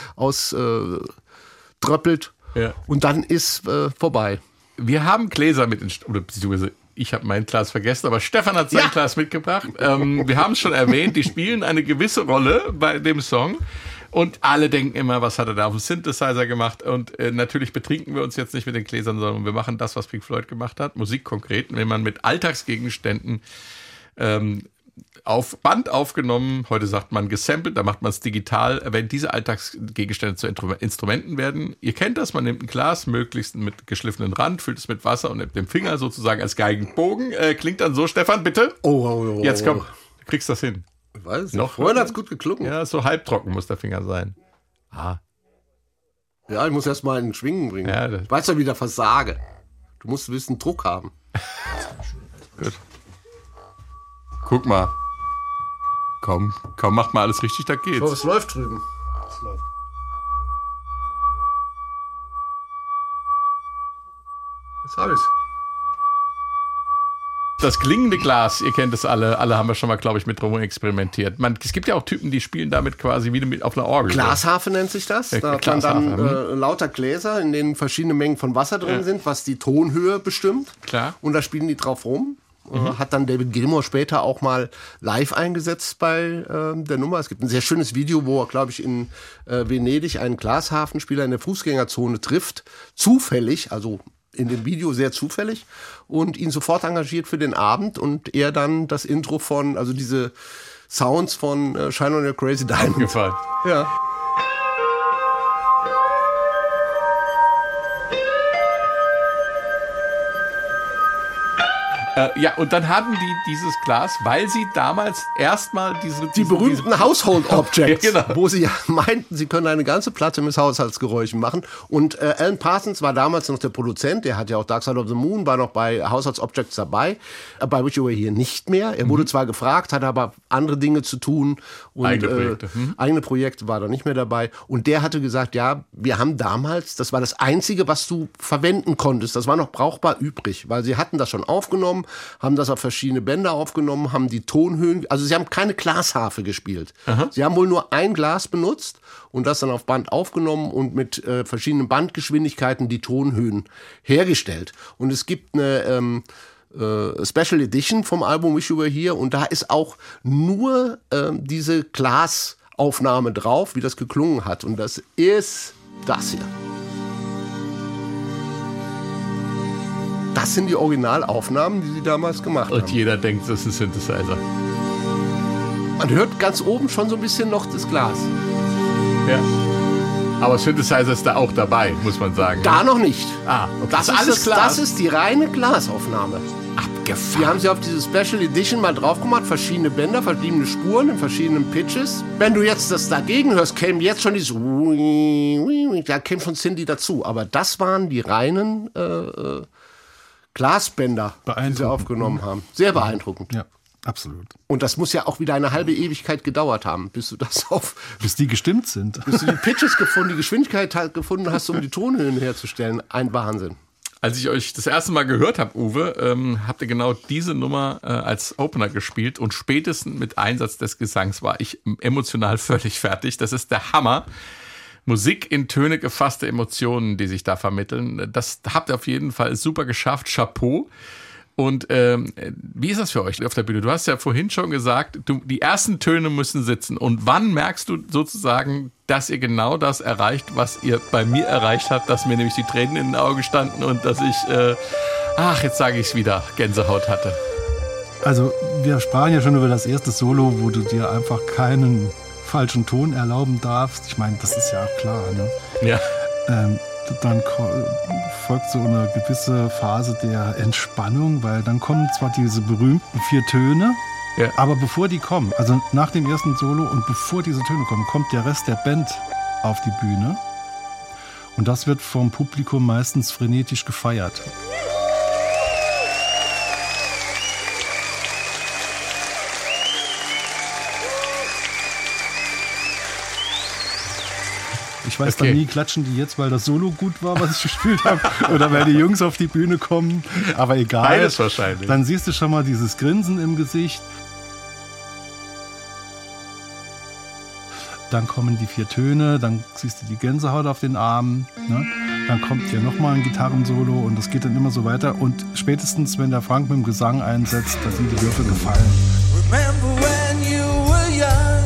tröppelt. Ja. Und dann ist vorbei. Wir haben Gläser beziehungsweise ich habe mein Glas vergessen, aber Stefan hat sein Glas mitgebracht. Wir haben es schon erwähnt, die spielen eine gewisse Rolle bei dem Song. Und alle denken immer, was hat er da auf dem Synthesizer gemacht? Und natürlich betrinken wir uns jetzt nicht mit den Gläsern, sondern wir machen das, was Pink Floyd gemacht hat. Musik konkret, wenn man mit Alltagsgegenständen auf Band aufgenommen, heute sagt man gesampelt, da macht man es digital, wenn diese Alltagsgegenstände zu Instrumenten werden. Ihr kennt das, man nimmt ein Glas, möglichst mit geschliffenen Rand, füllt es mit Wasser und nimmt den Finger sozusagen als Geigenbogen. Klingt dann so, Stefan, bitte? Oh. Jetzt komm, du kriegst das hin. Ich weiß es Noch? nicht. Vorhin hat es gut geklungen. Ja, so halbtrocken muss der Finger sein. Ja, ich muss erst mal in Schwingen bringen. Ja, Ich weiß ja, wie ich da versage. Du musst ein bisschen Druck haben. Gut. Guck mal. Komm, mach mal alles richtig, da geht's. So, es läuft drüben. Jetzt hab ich's. Das klingende Glas, ihr kennt es alle haben wir schon mal, glaube ich, mit rum experimentiert. Es gibt ja auch Typen, die spielen damit quasi wie mit auf einer Orgel. Glasharfe nennt sich das. Da hat man dann lauter Gläser, in denen verschiedene Mengen von Wasser drin sind, was die Tonhöhe bestimmt. Klar. Und da spielen die drauf rum. Hat dann David Gilmour später auch mal live eingesetzt bei der Nummer. Es gibt ein sehr schönes Video, wo er, glaube ich, in Venedig einen Glasharfenspieler in der Fußgängerzone trifft. Zufällig, also in dem Video sehr zufällig, und ihn sofort engagiert für den Abend und er dann das Intro also diese Sounds von Shine on Your Crazy Diamond. Gefallen. Ja. Ja, und dann hatten die dieses Glas, weil sie damals erstmal Die berühmten Household Objects, Ja, genau. wo sie ja meinten, sie können eine ganze Platte mit Haushaltsgeräuschen machen. Und Alan Parsons war damals noch der Produzent, der hat ja auch Dark Side of the Moon, war noch bei Household Objects dabei, bei Wish You Were Here nicht mehr. Er wurde zwar gefragt, hatte aber andere Dinge zu tun. Und, Eigene Projekte. Eigene Projekte, war da nicht mehr dabei. Und der hatte gesagt, ja, wir haben damals, das war das Einzige, was du verwenden konntest. Das war noch brauchbar übrig, weil sie hatten das schon aufgenommen, haben das auf verschiedene Bänder aufgenommen, haben die Tonhöhen, also sie haben keine Glasharfe gespielt. Sie haben wohl nur ein Glas benutzt und das dann auf Band aufgenommen und mit verschiedenen Bandgeschwindigkeiten die Tonhöhen hergestellt. Und es gibt eine Special Edition vom Album Wish You Were Here und da ist auch nur diese Glasaufnahme drauf, wie das geklungen hat. Und das ist das hier. Das sind die Originalaufnahmen, die sie damals gemacht Und haben. jeder denkt, das ist ein Synthesizer. Man hört ganz oben schon so ein bisschen noch das Glas. Ja. Aber Synthesizer ist da auch dabei, muss man sagen. Da noch nicht. Okay. Das ist alles Glas. Das ist die reine Glasaufnahme. Abgefahren. Die haben sie auf diese Special Edition mal drauf gemacht, verschiedene Bänder, verschiedene Spuren in verschiedenen Pitches. Wenn du jetzt das dagegen hörst, käme jetzt schon dieses da käme schon Cindy dazu. Aber das waren die reinen Glasbänder, die sie aufgenommen haben. Sehr beeindruckend. Ja, absolut. Und das muss ja auch wieder eine halbe Ewigkeit gedauert haben, bis du das Bis die gestimmt sind. bis du die Pitches gefunden, die Geschwindigkeit gefunden hast, um die Tonhöhen herzustellen. Ein Wahnsinn. Als ich euch das erste Mal gehört habe, Uwe, habt ihr genau diese Nummer als Opener gespielt und spätestens mit Einsatz des Gesangs war ich emotional völlig fertig. Das ist der Hammer. Musik in Töne gefasste Emotionen, die sich da vermitteln. Das habt ihr auf jeden Fall super geschafft. Chapeau. Und wie ist das für euch auf der Bühne? Du hast ja vorhin schon gesagt, die ersten Töne müssen sitzen. Und wann merkst du sozusagen, dass ihr genau das erreicht, was ihr bei mir erreicht habt, dass mir nämlich die Tränen in den Augen standen und dass ich, jetzt sage ich es wieder, Gänsehaut hatte? Also wir sprachen ja schon über das erste Solo, wo du dir einfach keinen falschen Ton erlauben darfst. Ich meine, das ist ja klar. Ne? Ja. dann folgt so eine gewisse Phase der Entspannung, weil dann kommen zwar diese berühmten 4 Töne, Ja. aber bevor die kommen, also nach dem ersten Solo und bevor diese Töne kommen, kommt der Rest der Band auf die Bühne. Und das wird vom Publikum meistens frenetisch gefeiert. Ich weiß dann nie, klatschen die jetzt, weil das Solo gut war, was ich gespielt habe, oder weil die Jungs auf die Bühne kommen. Aber egal. Beides wahrscheinlich. Dann siehst du schon mal dieses Grinsen im Gesicht. Dann kommen die 4 Töne, dann siehst du die Gänsehaut auf den Armen. Ne? Dann kommt ja nochmal ein Gitarrensolo und das geht dann immer so weiter. Und spätestens, wenn der Frank mit dem Gesang einsetzt, da sind die Würfel gefallen. Remember when you were young,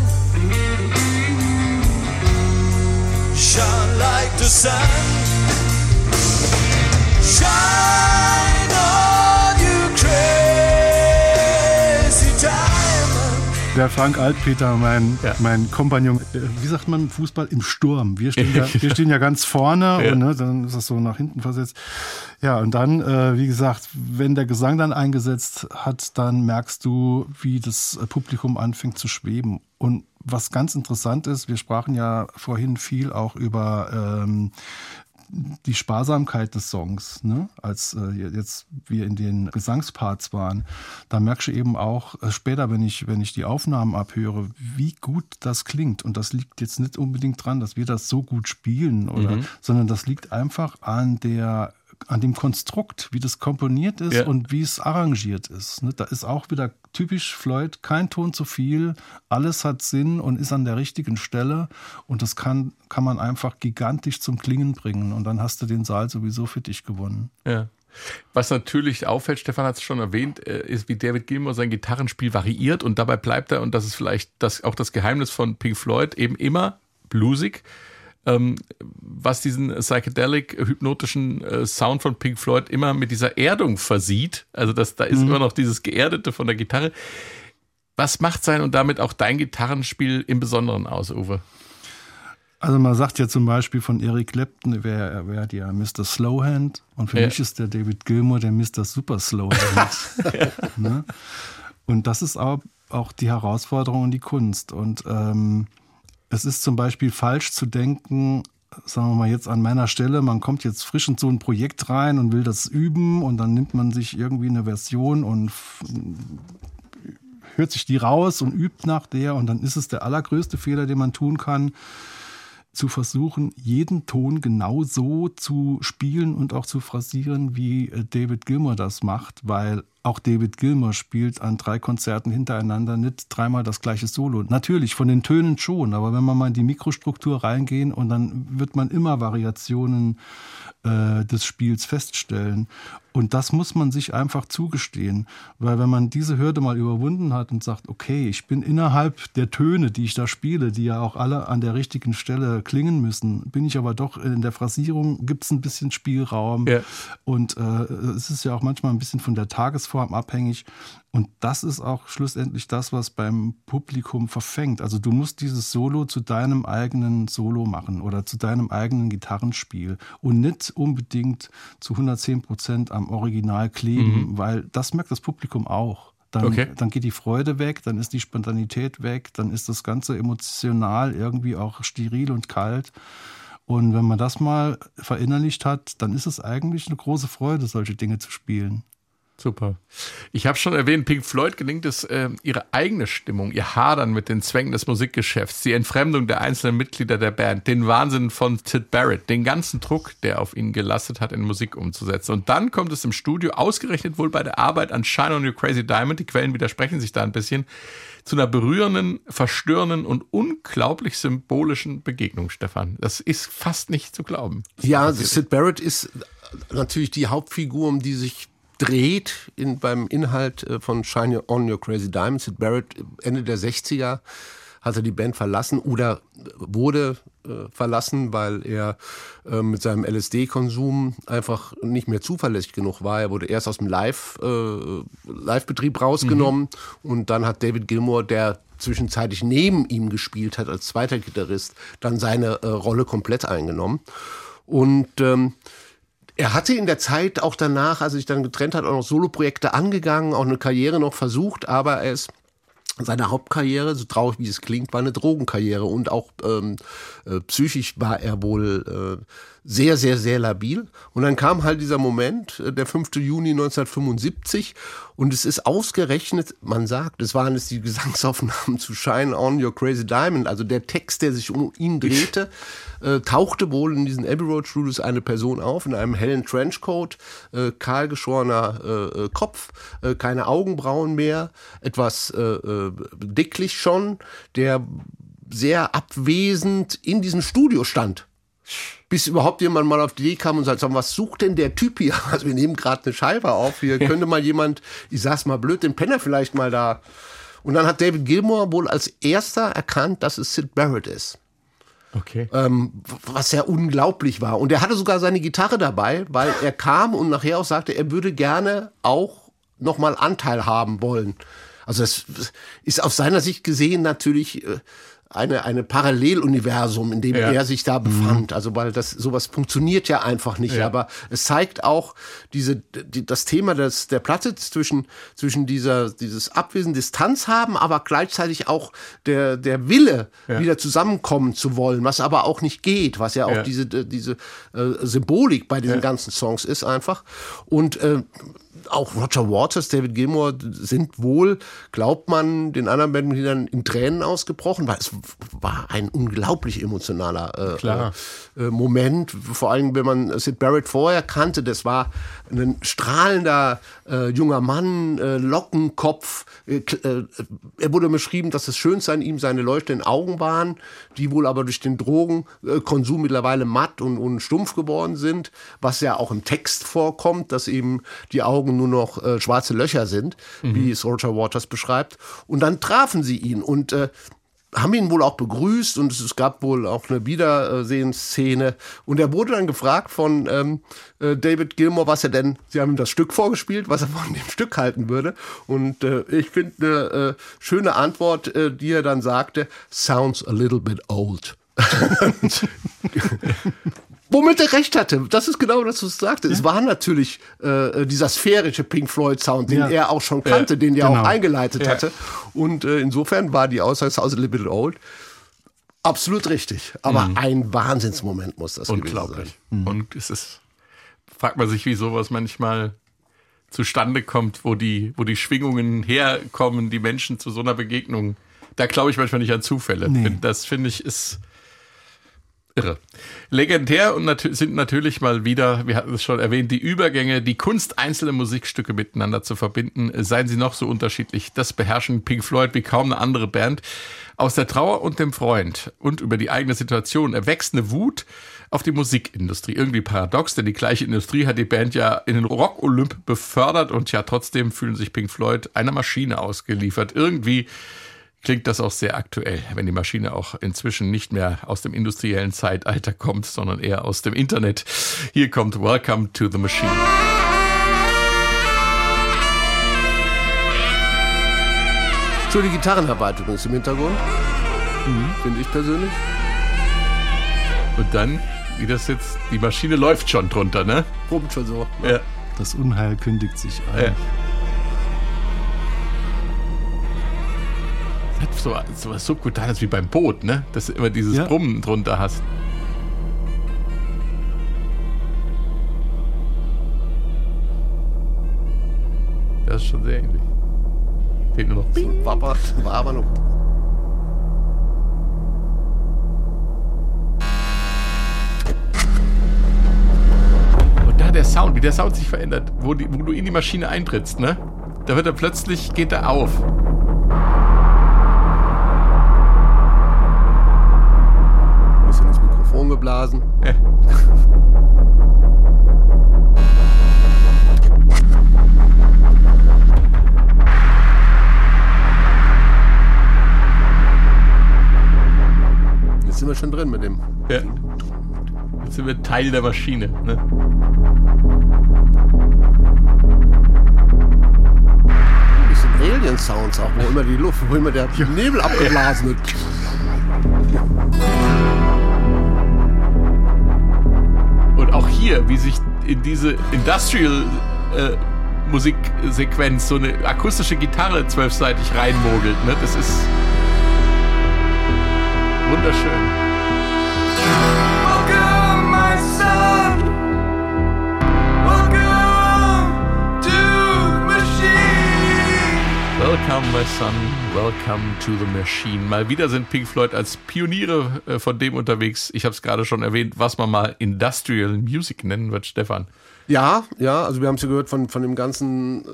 shine like the sun, shine on you crazy diamond. Der Frank Altpeter, mein Kompagnon, wie sagt man im Fußball? Im Sturm. Wir stehen ja ganz vorne und ne, dann ist das so nach hinten versetzt. Ja, und dann, wie gesagt, wenn der Gesang dann eingesetzt hat, dann merkst du, wie das Publikum anfängt zu schweben. Und was ganz interessant ist, wir sprachen ja vorhin viel auch über die Sparsamkeit des Songs, ne? Als jetzt wir in den Gesangsparts waren, da merkst du eben auch später, wenn ich die Aufnahmen abhöre, wie gut das klingt. Und das liegt jetzt nicht unbedingt dran, dass wir das so gut spielen, sondern das liegt einfach an dem Konstrukt, wie das komponiert ist und wie es arrangiert ist. Da ist auch wieder typisch Floyd, kein Ton zu viel, alles hat Sinn und ist an der richtigen Stelle und das kann man einfach gigantisch zum Klingen bringen und dann hast du den Saal sowieso für dich gewonnen. Ja. Was natürlich auffällt, Stefan hat es schon erwähnt, ist, wie David Gilmour sein Gitarrenspiel variiert und dabei bleibt er, und das ist vielleicht auch das Geheimnis von Pink Floyd, eben immer bluesig. Was diesen psychedelic-hypnotischen Sound von Pink Floyd immer mit dieser Erdung versieht. Also da ist immer noch dieses Geerdete von der Gitarre. Was macht sein und damit auch dein Gitarrenspiel im Besonderen aus, Uwe? Also man sagt ja zum Beispiel von Eric Clapton, er wäre ja Mr. Slowhand und für mich ist der David Gilmour der Mr. Super Slowhand. Ne? Und das ist auch die Herausforderung und die Kunst. Und es ist zum Beispiel falsch zu denken, sagen wir mal jetzt an meiner Stelle, man kommt jetzt frisch in so ein Projekt rein und will das üben und dann nimmt man sich irgendwie eine Version und hört sich die raus und übt nach der und dann ist es der allergrößte Fehler, den man tun kann, zu versuchen, jeden Ton genau so zu spielen und auch zu phrasieren, wie David Gilmour das macht, weil auch David Gilmour spielt an 3 Konzerten hintereinander nicht 3-mal das gleiche Solo. Natürlich, von den Tönen schon, aber wenn man mal in die Mikrostruktur reingehen und dann wird man immer Variationen des Spiels feststellen. Und das muss man sich einfach zugestehen, weil wenn man diese Hürde mal überwunden hat und sagt, okay, ich bin innerhalb der Töne, die ich da spiele, die ja auch alle an der richtigen Stelle klingen müssen, bin ich aber doch in der Phrasierung, gibt es ein bisschen Spielraum und es ist ja auch manchmal ein bisschen von der Tagesform abhängig. Und das ist auch schlussendlich das, was beim Publikum verfängt. Also du musst dieses Solo zu deinem eigenen Solo machen oder zu deinem eigenen Gitarrenspiel und nicht unbedingt zu 110% am Original kleben, weil das merkt das Publikum auch. Dann geht die Freude weg, dann ist die Spontanität weg, dann ist das Ganze emotional irgendwie auch steril und kalt. Und wenn man das mal verinnerlicht hat, dann ist es eigentlich eine große Freude, solche Dinge zu spielen. Super. Ich habe schon erwähnt, Pink Floyd gelingt es, ihre eigene Stimmung, ihr Hadern mit den Zwängen des Musikgeschäfts, die Entfremdung der einzelnen Mitglieder der Band, den Wahnsinn von Syd Barrett, den ganzen Druck, der auf ihn gelastet hat, in Musik umzusetzen. Und dann kommt es im Studio, ausgerechnet wohl bei der Arbeit an Shine on You Crazy Diamond, die Quellen widersprechen sich da ein bisschen, zu einer berührenden, verstörenden und unglaublich symbolischen Begegnung, Stefan. Das ist fast nicht zu glauben. Ja, Syd Barrett ist natürlich die Hauptfigur, um die sich dreht beim Inhalt von Shine on Your Crazy Diamond. Syd Barrett Ende der 60er hat er die Band verlassen oder wurde verlassen, weil er mit seinem LSD-Konsum einfach nicht mehr zuverlässig genug war. Er wurde erst aus dem Live-Betrieb rausgenommen und dann hat David Gilmour, der zwischenzeitlich neben ihm gespielt hat als zweiter Gitarrist, dann seine Rolle komplett eingenommen. Und er hatte in der Zeit auch danach, als er sich dann getrennt hat, auch noch Soloprojekte angegangen, auch eine Karriere noch versucht, aber er ist seine Hauptkarriere, so traurig wie es klingt, war eine Drogenkarriere und auch psychisch war er wohl sehr, sehr, sehr labil. Und dann kam halt dieser Moment, der 5. Juni 1975 und es ist ausgerechnet, man sagt, es waren die Gesangsaufnahmen zu Shine On Your Crazy Diamond, also der Text, der sich um ihn drehte, tauchte wohl in diesen Abbey Road Studios eine Person auf, in einem hellen Trenchcoat, kahlgeschorener Kopf, keine Augenbrauen mehr, etwas dicklich schon, der sehr abwesend in diesem Studio stand. Bis überhaupt jemand mal auf die Idee kam und sagte, was sucht denn der Typ hier? Also wir nehmen gerade eine Scheibe auf, hier könnte mal jemand, ich sag's mal blöd, den Penner vielleicht mal da. Und dann hat David Gilmour wohl als erster erkannt, dass es Syd Barrett ist. Okay. Was ja unglaublich war. Und er hatte sogar seine Gitarre dabei, weil er kam und nachher auch sagte, er würde gerne auch nochmal Anteil haben wollen. Also das ist aus seiner Sicht gesehen natürlich eine Paralleluniversum, in dem er sich da befand. Also weil sowas funktioniert ja einfach nicht. Ja. Aber es zeigt auch das Thema der Platte zwischen dieses Abwesen, Distanz haben, aber gleichzeitig auch der Wille, wieder zusammenkommen zu wollen, was aber auch nicht geht, was ja auch diese Symbolik bei diesen ganzen Songs ist einfach. Und auch Roger Waters, David Gilmour sind wohl, glaubt man, den anderen Bandmitgliedern in Tränen ausgebrochen, weil es war ein unglaublich emotionaler Moment. Vor allem, wenn man Syd Barrett vorher kannte, das war ein strahlender junger Mann, Lockenkopf. Er wurde beschrieben, dass das Schönste an ihm seine leuchtenden Augen waren, die wohl aber durch den Drogenkonsum mittlerweile matt und stumpf geworden sind, was ja auch im Text vorkommt, dass eben die Augen nur noch schwarze Löcher sind, wie es Roger Waters beschreibt. Und dann trafen sie ihn und haben ihn wohl auch begrüßt und es gab wohl auch eine Wiedersehensszene. Und er wurde dann gefragt von David Gilmour, sie haben ihm das Stück vorgespielt, was er von dem Stück halten würde. Und ich finde eine schöne Antwort, die er dann sagte, sounds a little bit old. Womit er recht hatte. Das ist genau das, was du sagte. Ja. Es war natürlich dieser sphärische Pink Floyd-Sound, den er auch schon kannte, den er auch eingeleitet hatte. Und insofern war die Aussage Sounds a little bit old absolut richtig. Aber ein Wahnsinnsmoment muss das gewesen sein. Unglaublich. Und fragt man sich, wie sowas manchmal zustande kommt, wo die Schwingungen herkommen, die Menschen zu so einer Begegnung. Da glaube ich manchmal nicht an Zufälle. Nee. Das finde ich ist irre. Legendär und sind natürlich mal wieder, wir hatten es schon erwähnt, die Übergänge, die Kunst, einzelne Musikstücke miteinander zu verbinden, seien sie noch so unterschiedlich. Das beherrschen Pink Floyd wie kaum eine andere Band. Aus der Trauer und dem Freund und über die eigene Situation erwächst eine Wut auf die Musikindustrie. Irgendwie paradox, denn die gleiche Industrie hat die Band ja in den Rock-Olymp befördert und ja trotzdem fühlen sich Pink Floyd einer Maschine ausgeliefert. Irgendwie klingt das auch sehr aktuell, wenn die Maschine auch inzwischen nicht mehr aus dem industriellen Zeitalter kommt, sondern eher aus dem Internet. Hier kommt Welcome to the Machine. So, die Gitarrenarbeit übrigens im Hintergrund. Finde ich persönlich. Und dann, wie das jetzt, die Maschine läuft schon drunter, ne? Pumpt schon so. Ja. Das Unheil kündigt sich an. Ja. So was Subkutanes wie beim Boot, ne? Dass du immer dieses Brummen drunter hast. Das ist schon sehr ähnlich. Fehlt nur noch Bing. War aber noch. Und da der Sound, wie der Sound sich verändert, wo du in die Maschine eintrittst, ne? Da wird er plötzlich, geht er auf. Geblasen. Ja. Jetzt sind wir schon drin mit dem. Ja. Jetzt sind wir Teil der Maschine. Ne? Ein bisschen Alien-Sounds auch, wo immer der Nebel abgeblasen wird. Und auch hier, wie sich in diese Industrial Musiksequenz so eine akustische Gitarre 12-seitig reinmogelt. Ne? Das ist wunderschön. Welcome, my son. Welcome to the machine. Welcome, my son. Welcome to the machine. Mal wieder sind Pink Floyd als Pioniere von dem unterwegs. Ich habe es gerade schon erwähnt, was man mal Industrial Music nennen wird, Stefan. Ja, also wir haben es ja gehört von dem ganzen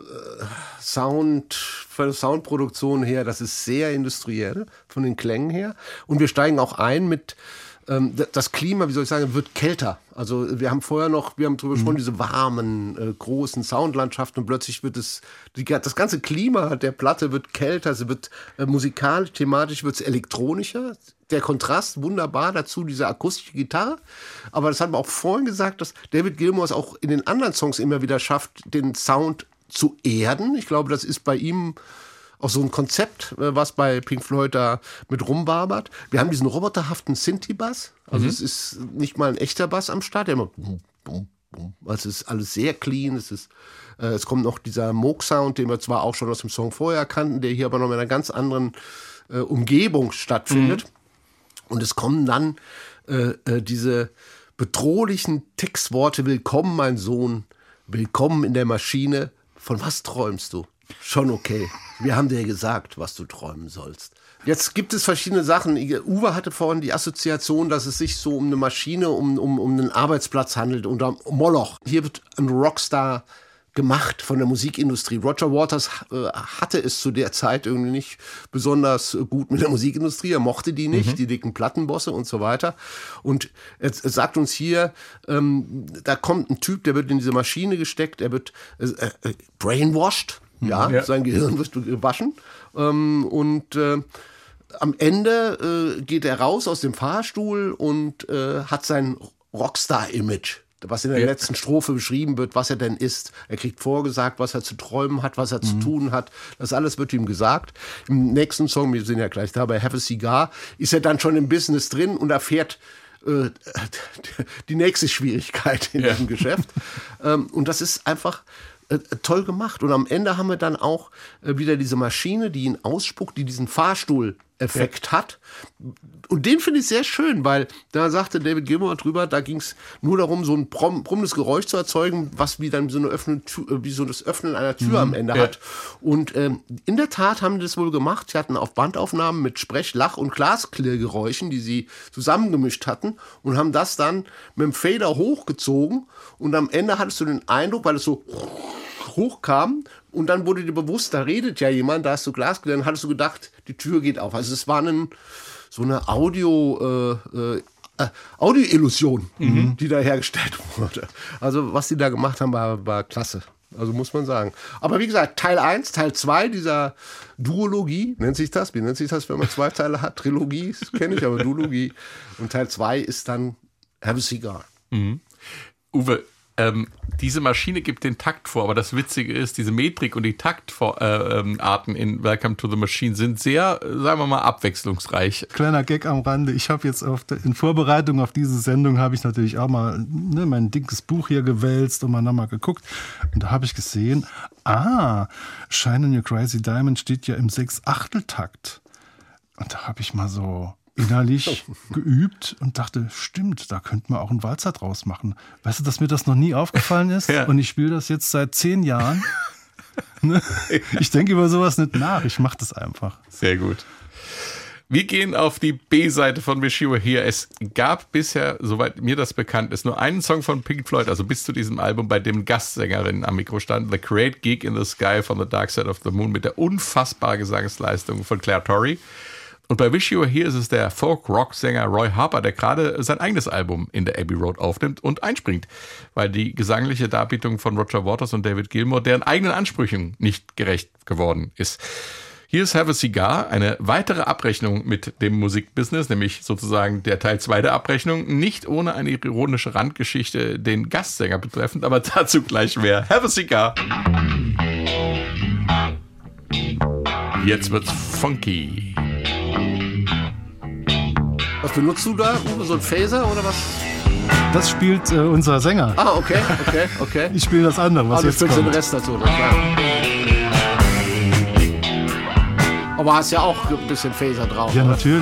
Sound, von der Soundproduktion her, das ist sehr industriell, von den Klängen her. Und wir steigen auch ein mit, das Klima, wie soll ich sagen, wird kälter. Also wir haben drüber gesprochen, diese warmen, großen Soundlandschaften und plötzlich wird das ganze Klima der Platte wird kälter, sie wird musikalisch, thematisch wird es elektronischer. Der Kontrast wunderbar, dazu diese akustische Gitarre. Aber das haben wir auch vorhin gesagt, dass David Gilmour es auch in den anderen Songs immer wieder schafft, den Sound zu erden. Ich glaube, das ist bei ihm auch so ein Konzept, was bei Pink Floyd da mit rumwabert. Wir haben diesen roboterhaften Synthi-Bass. Also es ist nicht mal ein echter Bass am Start, der immer bum, bum, bum. Also es ist alles sehr clean. Es kommt noch dieser Moog-Sound, den wir zwar auch schon aus dem Song vorher kannten, der hier aber noch in einer ganz anderen Umgebung stattfindet. Und es kommen dann diese bedrohlichen Textworte: Willkommen, mein Sohn, willkommen in der Maschine. Von was träumst du? Schon okay. Wir haben dir gesagt, was du träumen sollst. Jetzt gibt es verschiedene Sachen. Uwe hatte vorhin die Assoziation, dass es sich so um eine Maschine, um einen Arbeitsplatz handelt, unter Moloch. Hier wird ein Rockstar gemacht von der Musikindustrie. Roger Waters hatte es zu der Zeit irgendwie nicht besonders gut mit der Musikindustrie. Er mochte die nicht, die dicken Plattenbosse und so weiter. Und er sagt uns hier, da kommt ein Typ, der wird in diese Maschine gesteckt, er wird brainwashed, sein Gehirn wird gewaschen. Und am Ende geht er raus aus dem Fahrstuhl und hat sein Rockstar-Image, was in der letzten Strophe beschrieben wird, was er denn ist. Er kriegt vorgesagt, was er zu träumen hat, was er zu tun hat. Das alles wird ihm gesagt. Im nächsten Song, wir sind ja gleich da, bei Have a Cigar, ist er dann schon im Business drin und erfährt die nächste Schwierigkeit in diesem Geschäft. Und das ist einfach toll gemacht. Und am Ende haben wir dann auch wieder diese Maschine, die ihn ausspuckt, die diesen Fahrstuhl-Effekt hat. Und den finde ich sehr schön, weil da sagte David Gilmour drüber, da ging es nur darum, so ein brummendes Geräusch zu erzeugen, was wie dann so eine wie so das Öffnen einer Tür am Ende hat. Und in der Tat haben die das wohl gemacht. Sie hatten auf Bandaufnahmen mit Sprech-, Lach- und Glasklirrgeräuschen, die sie zusammengemischt hatten, und haben das dann mit dem Fader hochgezogen. Und am Ende hattest du den Eindruck, weil es so hochkam und dann wurde dir bewusst, da redet ja jemand, da hast du Glas gelernt, hattest du gedacht, die Tür geht auf. Also es war so eine Audio-Illusion, die da hergestellt wurde. Also was die da gemacht haben, war klasse. Also muss man sagen. Aber wie gesagt, Teil 1, Teil 2 dieser Duologie, nennt sich das? Wie nennt sich das, wenn man 2 Teile hat? Trilogie, das kenne ich, aber Duologie. Und Teil 2 ist dann Have a Cigar. Uwe, diese Maschine gibt den Takt vor, aber das Witzige ist, diese Metrik und die Taktarten in Welcome to the Machine sind sehr, sagen wir mal, abwechslungsreich. Kleiner Gag am Rande. Ich habe jetzt in Vorbereitung auf diese Sendung habe ich natürlich auch mal mein dickes Buch hier gewälzt und mal nochmal geguckt. Und da habe ich gesehen, Shine on Your Crazy Diamond steht ja im 6/8-Takt. Und da habe ich mal so innerlich geübt und dachte, stimmt, da könnte man auch einen Walzer draus machen. Weißt du, dass mir das noch nie aufgefallen ist? Ja. Und ich spiele das jetzt seit 10 Jahren. Ich denke über sowas nicht nach, ich mache das einfach. Sehr gut. Wir gehen auf die B-Seite von Wish You Were Here. Es gab bisher, soweit mir das bekannt ist, nur einen Song von Pink Floyd, also bis zu diesem Album, bei dem Gastsängerin am Mikro stand, The Great Geek in the Sky from the Dark Side of the Moon, mit der unfassbaren Gesangsleistung von Claire Torrey. Und bei Wish You Were Here ist es der Folk-Rock-Sänger Roy Harper, der gerade sein eigenes Album in der Abbey Road aufnimmt und einspringt, weil die gesangliche Darbietung von Roger Waters und David Gilmour deren eigenen Ansprüchen nicht gerecht geworden ist. Hier ist Have a Cigar, eine weitere Abrechnung mit dem Musikbusiness, nämlich sozusagen der Teil 2 der Abrechnung, nicht ohne eine ironische Randgeschichte den Gastsänger betreffend, aber dazu gleich mehr. Have a Cigar. Jetzt wird's funky. Was benutzt du da? So ein Phaser oder was? Das spielt unser Sänger. Ah, okay. Ich spiele das andere, was Du jetzt spielst den kommt. Rest dazu, na klar. Aber hast ja auch ein bisschen Phaser drauf. Ja, oder? natürlich.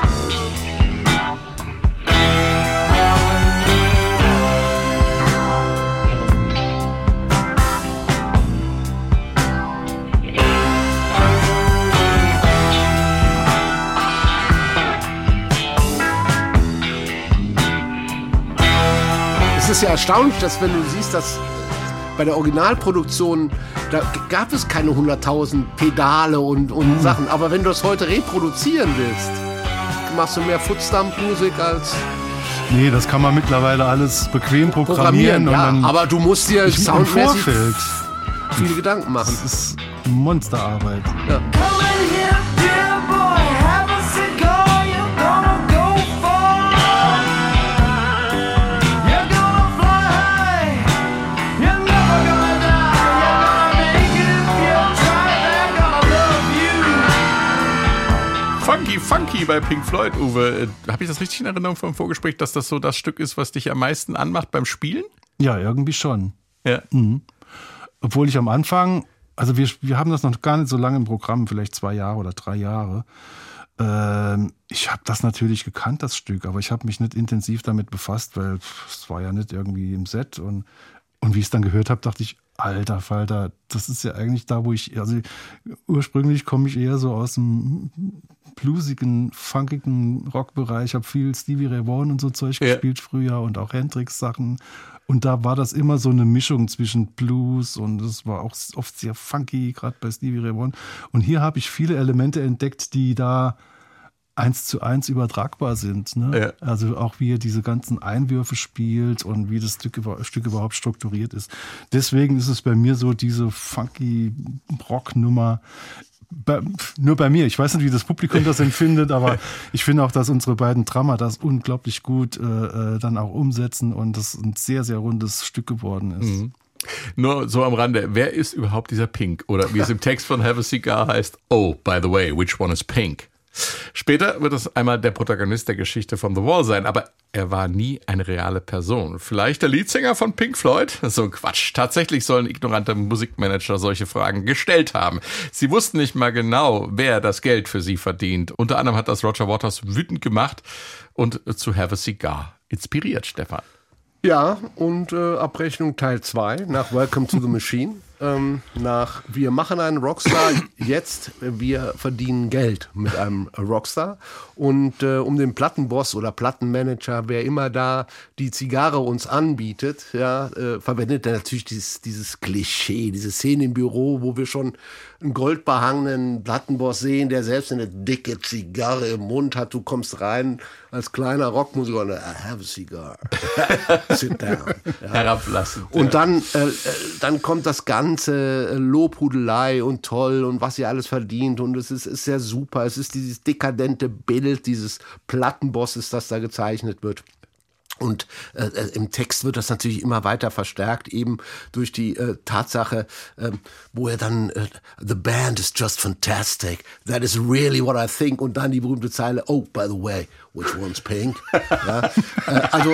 Es ist ja erstaunlich, dass wenn du siehst, dass bei der Originalproduktion, da gab es keine 100.000 Pedale und Sachen. Aber wenn du das heute reproduzieren willst, machst du mehr Footstamp-Musik als Nee, das kann man mittlerweile alles bequem programmieren. Und ja. dann Aber du musst dir im soundmäßig Vorfeld. viele Gedanken machen. Das ist Monsterarbeit. Come in here, dear boy, have a cigar. You're gonna go far. You're gonna fly high. You're never gonna die. You're gonna make it if you try. They're gonna love you. Funky bei Pink Floyd, Uwe. Habe ich das richtig in Erinnerung vom Vorgespräch, dass das so das Stück ist, was dich am meisten anmacht beim Spielen? Ja, irgendwie schon. Ja. Obwohl ich am Anfang, also wir haben das noch gar nicht so lange im Programm, vielleicht 2 Jahre oder 3 Jahre. Ich habe das natürlich gekannt, das Stück, aber ich habe mich nicht intensiv damit befasst, weil es war ja nicht irgendwie im Set. Und wie ich es dann gehört habe, dachte ich, alter Falter, das ist ja eigentlich da, wo also ursprünglich komme ich eher so aus dem bluesigen, funkigen Rockbereich, habe viel Stevie Ray Vaughan und so Zeug gespielt früher und auch Hendrix-Sachen. Und da war das immer so eine Mischung zwischen Blues und es war auch oft sehr funky, gerade bei Stevie Ray Vaughan. Und hier habe ich viele Elemente entdeckt, die da 1:1 übertragbar sind. Ne? Ja. Also auch wie er diese ganzen Einwürfe spielt und wie das Stück überhaupt strukturiert ist. Deswegen ist es bei mir so diese funky Rocknummer. Nur bei mir. Ich weiß nicht, wie das Publikum das empfindet, aber ich finde auch, dass unsere beiden Drummer das unglaublich gut dann auch umsetzen und das ein sehr, sehr rundes Stück geworden ist. Nur so am Rande, wer ist überhaupt dieser Pink? Oder wie es im Text von Have a Cigar heißt, oh, by the way, which one is Pink? Später wird es einmal der Protagonist der Geschichte von The Wall sein, aber er war nie eine reale Person. Vielleicht der Leadsänger von Pink Floyd? So ein Quatsch. Tatsächlich sollen ignorante Musikmanager solche Fragen gestellt haben. Sie wussten nicht mal genau, wer das Geld für sie verdient. Unter anderem hat das Roger Waters wütend gemacht und zu Have a Cigar inspiriert, Stefan. Ja, und Abrechnung Teil 2 nach Welcome to the Machine. Nach Wir machen einen Rockstar, jetzt wir verdienen Geld mit einem Rockstar. Und um den Plattenboss oder Plattenmanager, wer immer da die Zigarre uns anbietet, ja, verwendet er natürlich dieses Klischee, diese Szene im Büro, wo wir schon einen goldbehangenen Plattenboss sehen, der selbst eine dicke Zigarre im Mund hat. Du kommst rein als kleiner Rockmusiker und I have a cigar. Sit down. Ja. Herablassen. Und dann kommt das ganze Lobhudelei und toll und was ihr alles verdient und es ist sehr super. Es ist dieses dekadente Bild dieses Plattenbosses, das da gezeichnet wird. Und im Text wird das natürlich immer weiter verstärkt, eben durch die Tatsache, wo er dann The band is just fantastic. That is really what I think. Und dann die berühmte Zeile, oh, by the way, which one's pink? Ja, also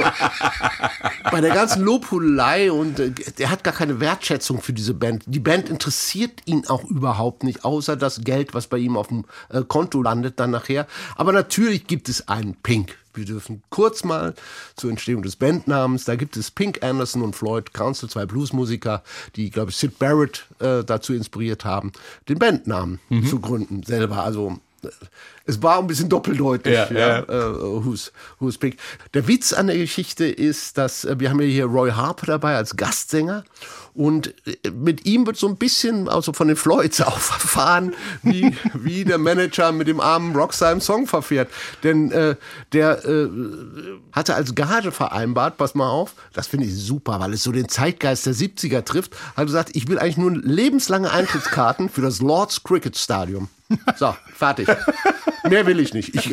bei der ganzen Lobhudelei und er hat gar keine Wertschätzung für diese Band. Die Band interessiert ihn auch überhaupt nicht, außer das Geld, was bei ihm auf dem Konto landet dann nachher. Aber natürlich gibt es einen Pink. Wir dürfen kurz mal zur Entstehung des Bandnamens, da gibt es Pink, Anderson und Floyd Council, 2 Bluesmusiker, die, glaube ich, Syd Barrett dazu inspiriert haben, den Bandnamen zu gründen selber. Also es war ein bisschen doppeldeutig, who's Pink. Der Witz an der Geschichte ist, dass wir haben ja hier Roy Harper dabei als Gastsänger und mit ihm wird so ein bisschen, also von den Floyds auch verfahren, wie der Manager mit dem armen Rockstar im Song verfährt. Denn der hatte als Gage vereinbart, pass mal auf, das finde ich super, weil es so den Zeitgeist der 70er trifft, hat gesagt, ich will eigentlich nur lebenslange Eintrittskarten für das Lord's Cricket Stadium. So, fertig. Mehr will ich nicht.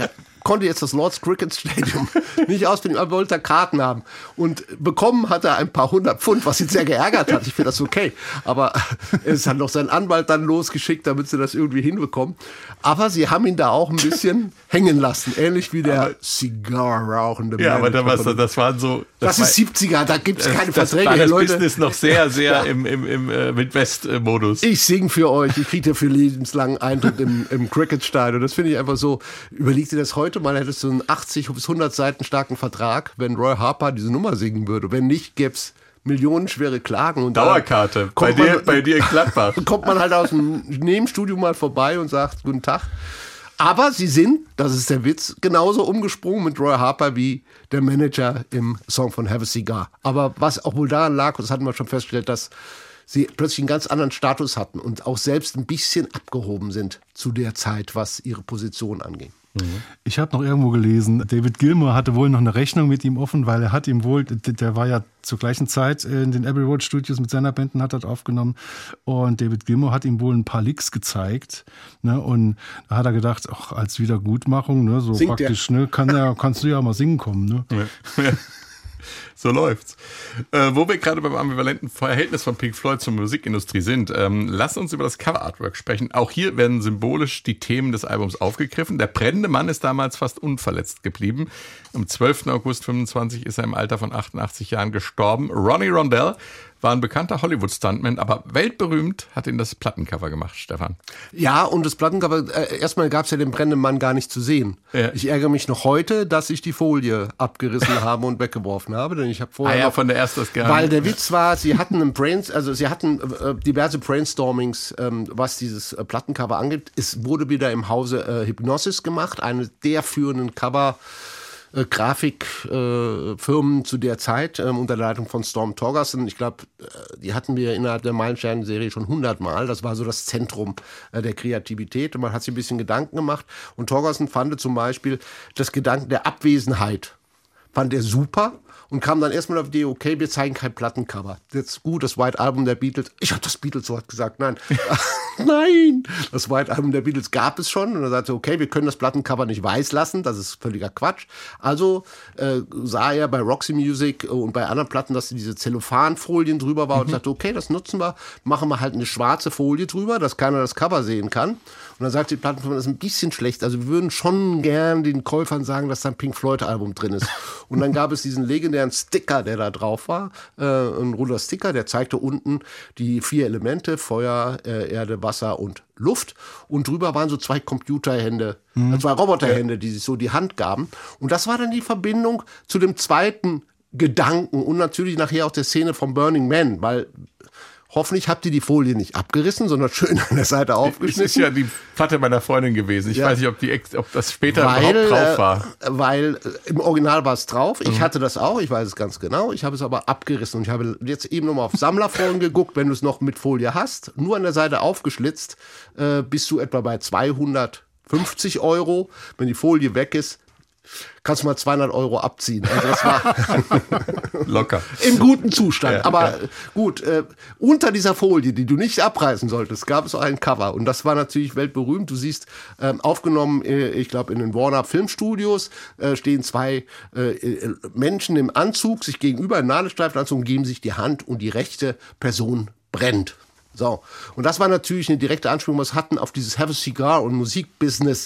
konnte jetzt das Lord's Cricket Stadium nicht ausfinden, aber wollte Karten haben. Und bekommen hat er ein paar 100 Pfund, was ihn sehr geärgert hat. Ich finde das okay. Aber es hat noch seinen Anwalt dann losgeschickt, damit sie das irgendwie hinbekommen. Aber sie haben ihn da auch ein bisschen hängen lassen. Ähnlich wie der Zigarre-rauchende Ja, aber das waren so... Das ist 70er, da gibt es keine Verträge. Das war das Leute. Business noch sehr im Wildwest-Modus. Ich singe für euch, ich kriege dafür lebenslangen Eintritt im Cricket-Stadion. Das finde ich einfach so, überleg dir das heute mal, hättest du einen 80 bis 100 Seiten starken Vertrag, wenn Roy Harper diese Nummer singen würde. Wenn nicht, gäbe es millionenschwere Klagen. Und Dauerkarte, bei dir in Gladbach. Kommt man halt aus dem Nebenstudio mal vorbei und sagt, guten Tag. Aber sie sind, das ist der Witz, genauso umgesprungen mit Roy Harper wie der Manager im Song von Have a Cigar. Aber was auch wohl daran lag, und das hatten wir schon festgestellt, dass sie plötzlich einen ganz anderen Status hatten und auch selbst ein bisschen abgehoben sind zu der Zeit, was ihre Position anging. Ich habe noch irgendwo gelesen, David Gilmour hatte wohl noch eine Rechnung mit ihm offen, weil er hat ihm wohl, der war ja zur gleichen Zeit in den Abbey Road Studios mit seiner Band und hat das aufgenommen, und David Gilmour hat ihm wohl ein paar Licks gezeigt, ne, und da hat er gedacht, ach, als Wiedergutmachung, ne, so singt praktisch, ne, kannst du ja mal singen kommen, ne. Ja. So läuft's. Wo wir gerade beim ambivalenten Verhältnis von Pink Floyd zur Musikindustrie sind, lass uns über das Cover-Artwork sprechen. Auch hier werden symbolisch die Themen des Albums aufgegriffen. Der brennende Mann ist damals fast unverletzt geblieben. Am 12. August 25 ist er im Alter von 88 Jahren gestorben. Ronnie Rondell war ein bekannter Hollywood-Stuntman, aber weltberühmt hat ihn das Plattencover gemacht, Stefan. Ja, und das Plattencover, erstmal gab es ja den brennenden Mann gar nicht zu sehen. Ja. Ich ärgere mich noch heute, dass ich die Folie abgerissen habe und weggeworfen habe, denn ich habe vorher von der ersten weil der Witz war, sie hatten diverse Brainstormings, was dieses Plattencover angeht. Es wurde wieder im Hause Hypnosis gemacht, eine der führenden Cover Grafikfirmen zu der Zeit unter der Leitung von Storm Thorgerson. Ich glaube, die hatten wir innerhalb der Meilenstein-Serie schon 100 Mal. Das war so das Zentrum der Kreativität. Und man hat sich ein bisschen Gedanken gemacht. Und Thorgerson fand zum Beispiel das Gedanken der Abwesenheit, fand er super. Und kam dann erstmal auf die Idee, okay, wir zeigen kein Plattencover. Jetzt gut, das White Album der Beatles. Ich habe das Beatles-Wort gesagt, nein. Nein! Das White Album der Beatles gab es schon. Und er sagte, okay, wir können das Plattencover nicht weiß lassen. Das ist völliger Quatsch. Also sah er bei Roxy Music und bei anderen Platten, dass diese Zellophanfolien drüber war und sagte, okay, das nutzen wir. Machen wir halt eine schwarze Folie drüber, dass keiner das Cover sehen kann. Und dann sagte die Plattenfirma, das ist ein bisschen schlecht. Also wir würden schon gern den Käufern sagen, dass da ein Pink Floyd-Album drin ist. Und dann gab es diesen legendären Sticker, der da drauf war, ein runder Sticker, der zeigte unten die 4 Elemente, Feuer, Erde, Wasser und Luft. Und drüber waren so 2 Computerhände, 2 Roboterhände, die sich so die Hand gaben. Und das war dann die Verbindung zu dem zweiten Gedanken und natürlich nachher auch der Szene von Burning Man, weil hoffentlich habt ihr die Folie nicht abgerissen, sondern schön an der Seite aufgeschnitten. Das ist ja die Platte meiner Freundin gewesen. Ich weiß nicht, ob das später überhaupt drauf war. Weil im Original war es drauf. Ich hatte das auch, ich weiß es ganz genau. Ich habe es aber abgerissen. Und ich habe jetzt eben nochmal auf Sammlerforen geguckt, wenn du es noch mit Folie hast, nur an der Seite aufgeschlitzt, bist du etwa bei 250 €. Wenn die Folie weg ist, kannst du mal 200 € abziehen. Also das war locker. Im guten Zustand. Ja, aber ja. gut, unter dieser Folie, die du nicht abreißen solltest, gab es auch ein Cover. Und das war natürlich weltberühmt. Du siehst, aufgenommen, ich glaube, in den Warner Filmstudios stehen 2 Menschen im Anzug, sich gegenüber im Nadelstreifenanzug und geben sich die Hand und die rechte Person brennt. So. Und das war natürlich eine direkte Anspielung, was hatten auf dieses Have a Cigar und Musikbusiness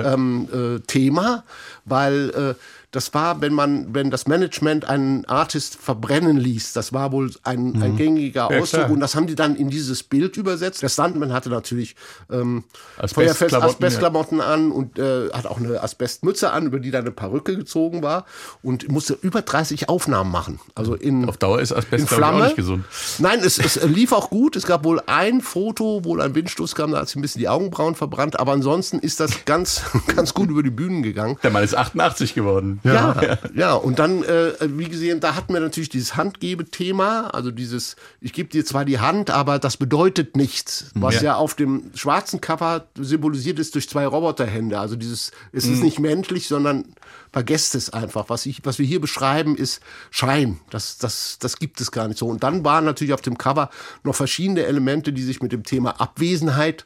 Thema, weil das war, wenn das Management einen Artist verbrennen ließ, das war wohl ein gängiger Ausdruck, klar. und das haben die dann in dieses Bild übersetzt. Der Stuntman hatte natürlich Asbestklamotten, Asbestklamotten an und hat auch eine Asbestmütze an, über die dann eine Perücke gezogen war, und musste über 30 Aufnahmen machen. Also Auf Dauer ist Asbest, in glaube ich, Flamme. auch nicht gesund. Nein, es lief auch gut. Es gab wohl ein Foto, wohl ein Windstoß kam, da hat sich ein bisschen die Augenbrauen verbrannt. Aber ansonsten ist das ganz, ganz gut über die Bühnen gegangen. Der Mann ist 88 geworden. Ja. Und dann, wie gesehen, da hatten wir natürlich dieses Handgebethema. Also dieses, ich gebe dir zwar die Hand, aber das bedeutet nichts. Was ja auf dem schwarzen Cover symbolisiert ist durch 2 Roboterhände. Also dieses, es ist nicht menschlich, sondern vergesst es einfach. Was wir hier beschreiben, ist Schein. Das gibt es gar nicht so. Und dann waren natürlich auf dem Cover noch verschiedene Elemente, die sich mit dem Thema Abwesenheit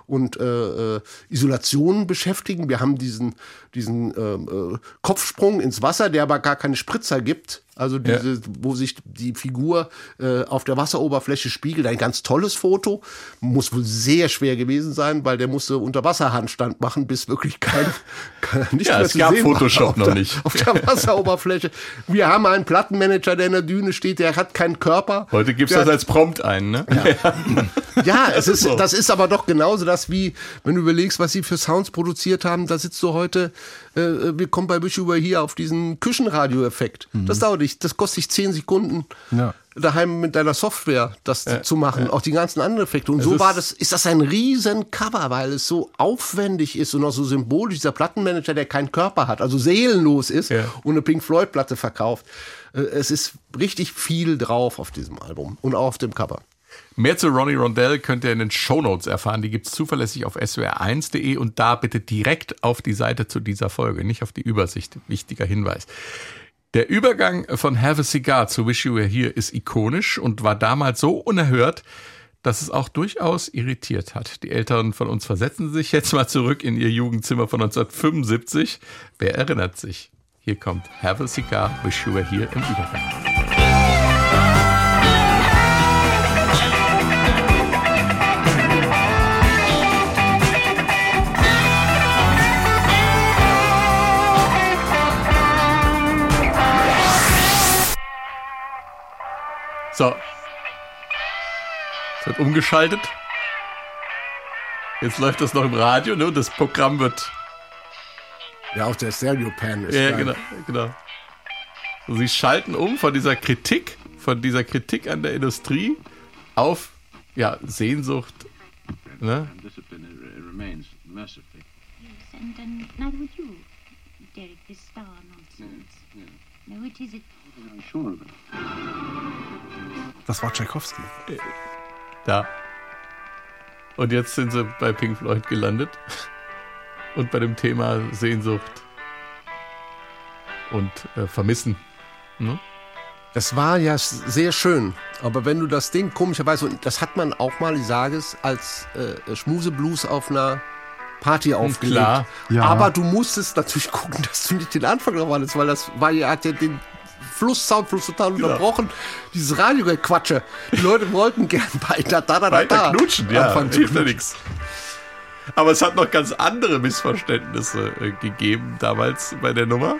und Isolation beschäftigen. Wir haben diesen Kopfsprung ins Wasser, der aber gar keine Spritzer gibt. Also wo sich die Figur auf der Wasseroberfläche spiegelt. Ein ganz tolles Foto. Muss wohl sehr schwer gewesen sein, weil der musste Unterwasserhandstand machen, bis wirklich nicht mehr es zu gab sehen Photoshop war noch nicht. Auf der Wasseroberfläche. Wir haben einen Plattenmanager, der in der Düne steht, der hat keinen Körper. Heute gibt's das als Prompt ein, ne? Ja, das ist aber doch genauso das wie, wenn du überlegst, was sie für Sounds produziert haben, da sitzt du heute, wir kommen bei Wish You Were Here auf diesen Küchenradio-Effekt. Das dauert nicht, das kostet dich 10 Sekunden. Ja. Daheim mit deiner Software das zu machen, auch die ganzen anderen Effekte. Und so ist das ein riesen Cover, weil es so aufwendig ist und auch so symbolisch. Dieser Plattenmanager, der keinen Körper hat, also seelenlos ist und eine Pink Floyd Platte verkauft. Es ist richtig viel drauf auf diesem Album und auch auf dem Cover. Mehr zu Ronnie Rondell könnt ihr in den Shownotes erfahren. Die gibt's zuverlässig auf swr1.de und da bitte direkt auf die Seite zu dieser Folge, nicht auf die Übersicht. Wichtiger Hinweis. Der Übergang von Have a Cigar zu Wish You Were Here ist ikonisch und war damals so unerhört, dass es auch durchaus irritiert hat. Die Älteren von uns versetzen sich jetzt mal zurück in ihr Jugendzimmer von 1975. Wer erinnert sich? Hier kommt Have a Cigar, Wish You Were Here im Übergang. So. Es wird umgeschaltet. Jetzt läuft das noch im Radio, ne? Und das Programm wird... Ja, auf der Stereo-Pan ist genau. Und sie schalten um von dieser Kritik an der Industrie auf, Sehnsucht, ne? Das war Tchaikovsky. Da. Und jetzt sind sie bei Pink Floyd gelandet. Und bei dem Thema Sehnsucht und Vermissen. Ne? Das war ja sehr schön. Aber wenn du das Ding komischerweise, und das hat man auch mal, ich sage es, als Schmuseblues auf einer Party aufgelegt. Klar. Ja. Aber du musstest natürlich gucken, dass du nicht den Anfang noch hattest, weil das hat ja den Soundfluss total unterbrochen. Dieses Radiogequatsche. Die Leute wollten gern weiter knutschen, hilft ja nichts. Aber es hat noch ganz andere Missverständnisse gegeben damals bei der Nummer.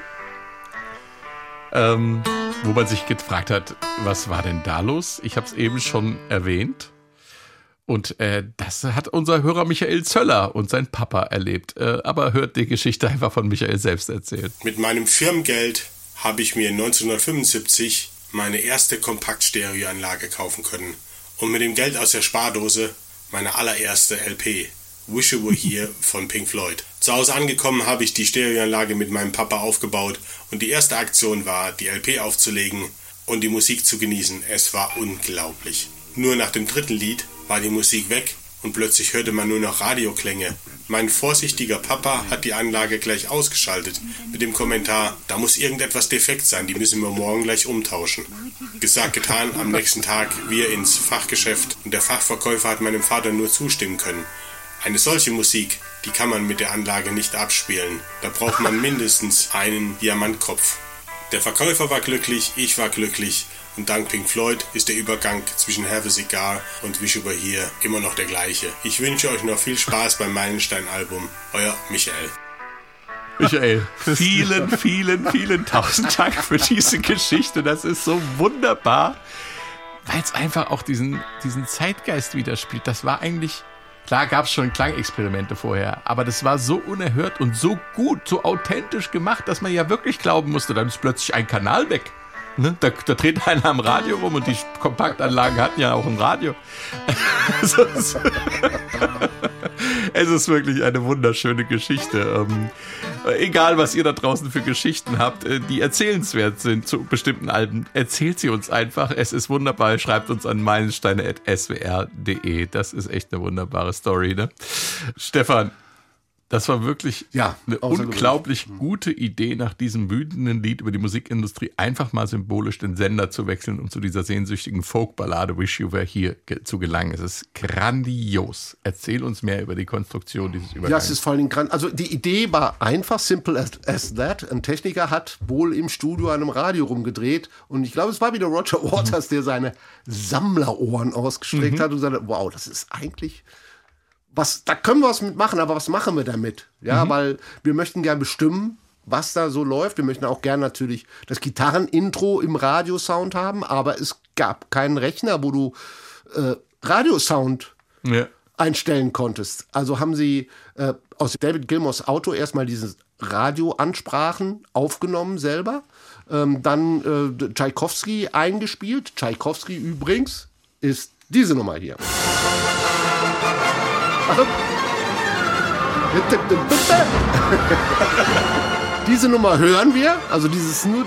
Wo man sich gefragt hat, was war denn da los? Ich habe es eben schon erwähnt. Und das hat unser Hörer Michael Zöller und sein Papa erlebt. Aber hört die Geschichte einfach von Michael selbst erzählt. Mit meinem Firmengeld habe ich mir 1975 meine erste Kompaktstereoanlage kaufen können. Und mit dem Geld aus der Spardose meine allererste LP, Wish You Were Here von Pink Floyd. Zu Hause angekommen habe ich die Stereoanlage mit meinem Papa aufgebaut und die erste Aktion war, die LP aufzulegen und die Musik zu genießen. Es war unglaublich. Nur nach dem dritten Lied war die Musik weg und plötzlich hörte man nur noch Radioklänge. Mein vorsichtiger Papa hat die Anlage gleich ausgeschaltet mit dem Kommentar, da muss irgendetwas defekt sein, die müssen wir morgen gleich umtauschen. Gesagt, getan, am nächsten Tag wir ins Fachgeschäft und der Fachverkäufer hat meinem Vater nur zustimmen können. Eine solche Musik, die kann man mit der Anlage nicht abspielen. Da braucht man mindestens einen Diamantkopf. Der Verkäufer war glücklich, ich war glücklich und dank Pink Floyd ist der Übergang zwischen Have a Cigar und Wish You Were Here immer noch der gleiche. Ich wünsche euch noch viel Spaß beim Meilenstein-Album. Euer Michael. Michael, vielen tausend Dank für diese Geschichte. Das ist so wunderbar, weil es einfach auch diesen Zeitgeist widerspiegelt. Das war eigentlich... Klar gab es schon Klangexperimente vorher, aber das war so unerhört und so gut, so authentisch gemacht, dass man ja wirklich glauben musste, dann ist plötzlich ein Kanal weg. Ne? Da dreht einer am Radio rum und die Kompaktanlagen hatten ja auch ein Radio. Es ist wirklich eine wunderschöne Geschichte. Egal, was ihr da draußen für Geschichten habt, die erzählenswert sind zu bestimmten Alben, erzählt sie uns einfach. Es ist wunderbar. Schreibt uns an meilensteine@swr.de. Das ist echt eine wunderbare Story, ne? Stefan, Das war wirklich Ja, eine außergewöhnlich. unglaublich gute Idee, nach diesem wütenden Lied über die Musikindustrie einfach mal symbolisch den Sender zu wechseln, um zu dieser sehnsüchtigen Folk-Ballade Wish You Were Here zu gelangen. Es ist grandios. Erzähl uns mehr über die Konstruktion dieses Übergangs. Ja, es ist vor allem also die Idee war einfach, simple as that. Ein Techniker hat wohl im Studio an einem Radio rumgedreht und ich glaube, es war wieder Roger Waters, der seine Sammlerohren ausgestreckt hat und sagte, wow, das ist eigentlich... da können wir was mitmachen, aber was machen wir damit? Ja, weil wir möchten gern bestimmen, was da so läuft. Wir möchten auch gern natürlich das Gitarrenintro im Radiosound haben, aber es gab keinen Rechner, wo du Radiosound einstellen konntest. Also haben sie aus David Gilmours Auto erstmal diese Radioansprachen aufgenommen selber, dann Tchaikovsky eingespielt. Tchaikovsky übrigens ist diese Nummer hier. Also, diese Nummer hören wir, also dieses nur.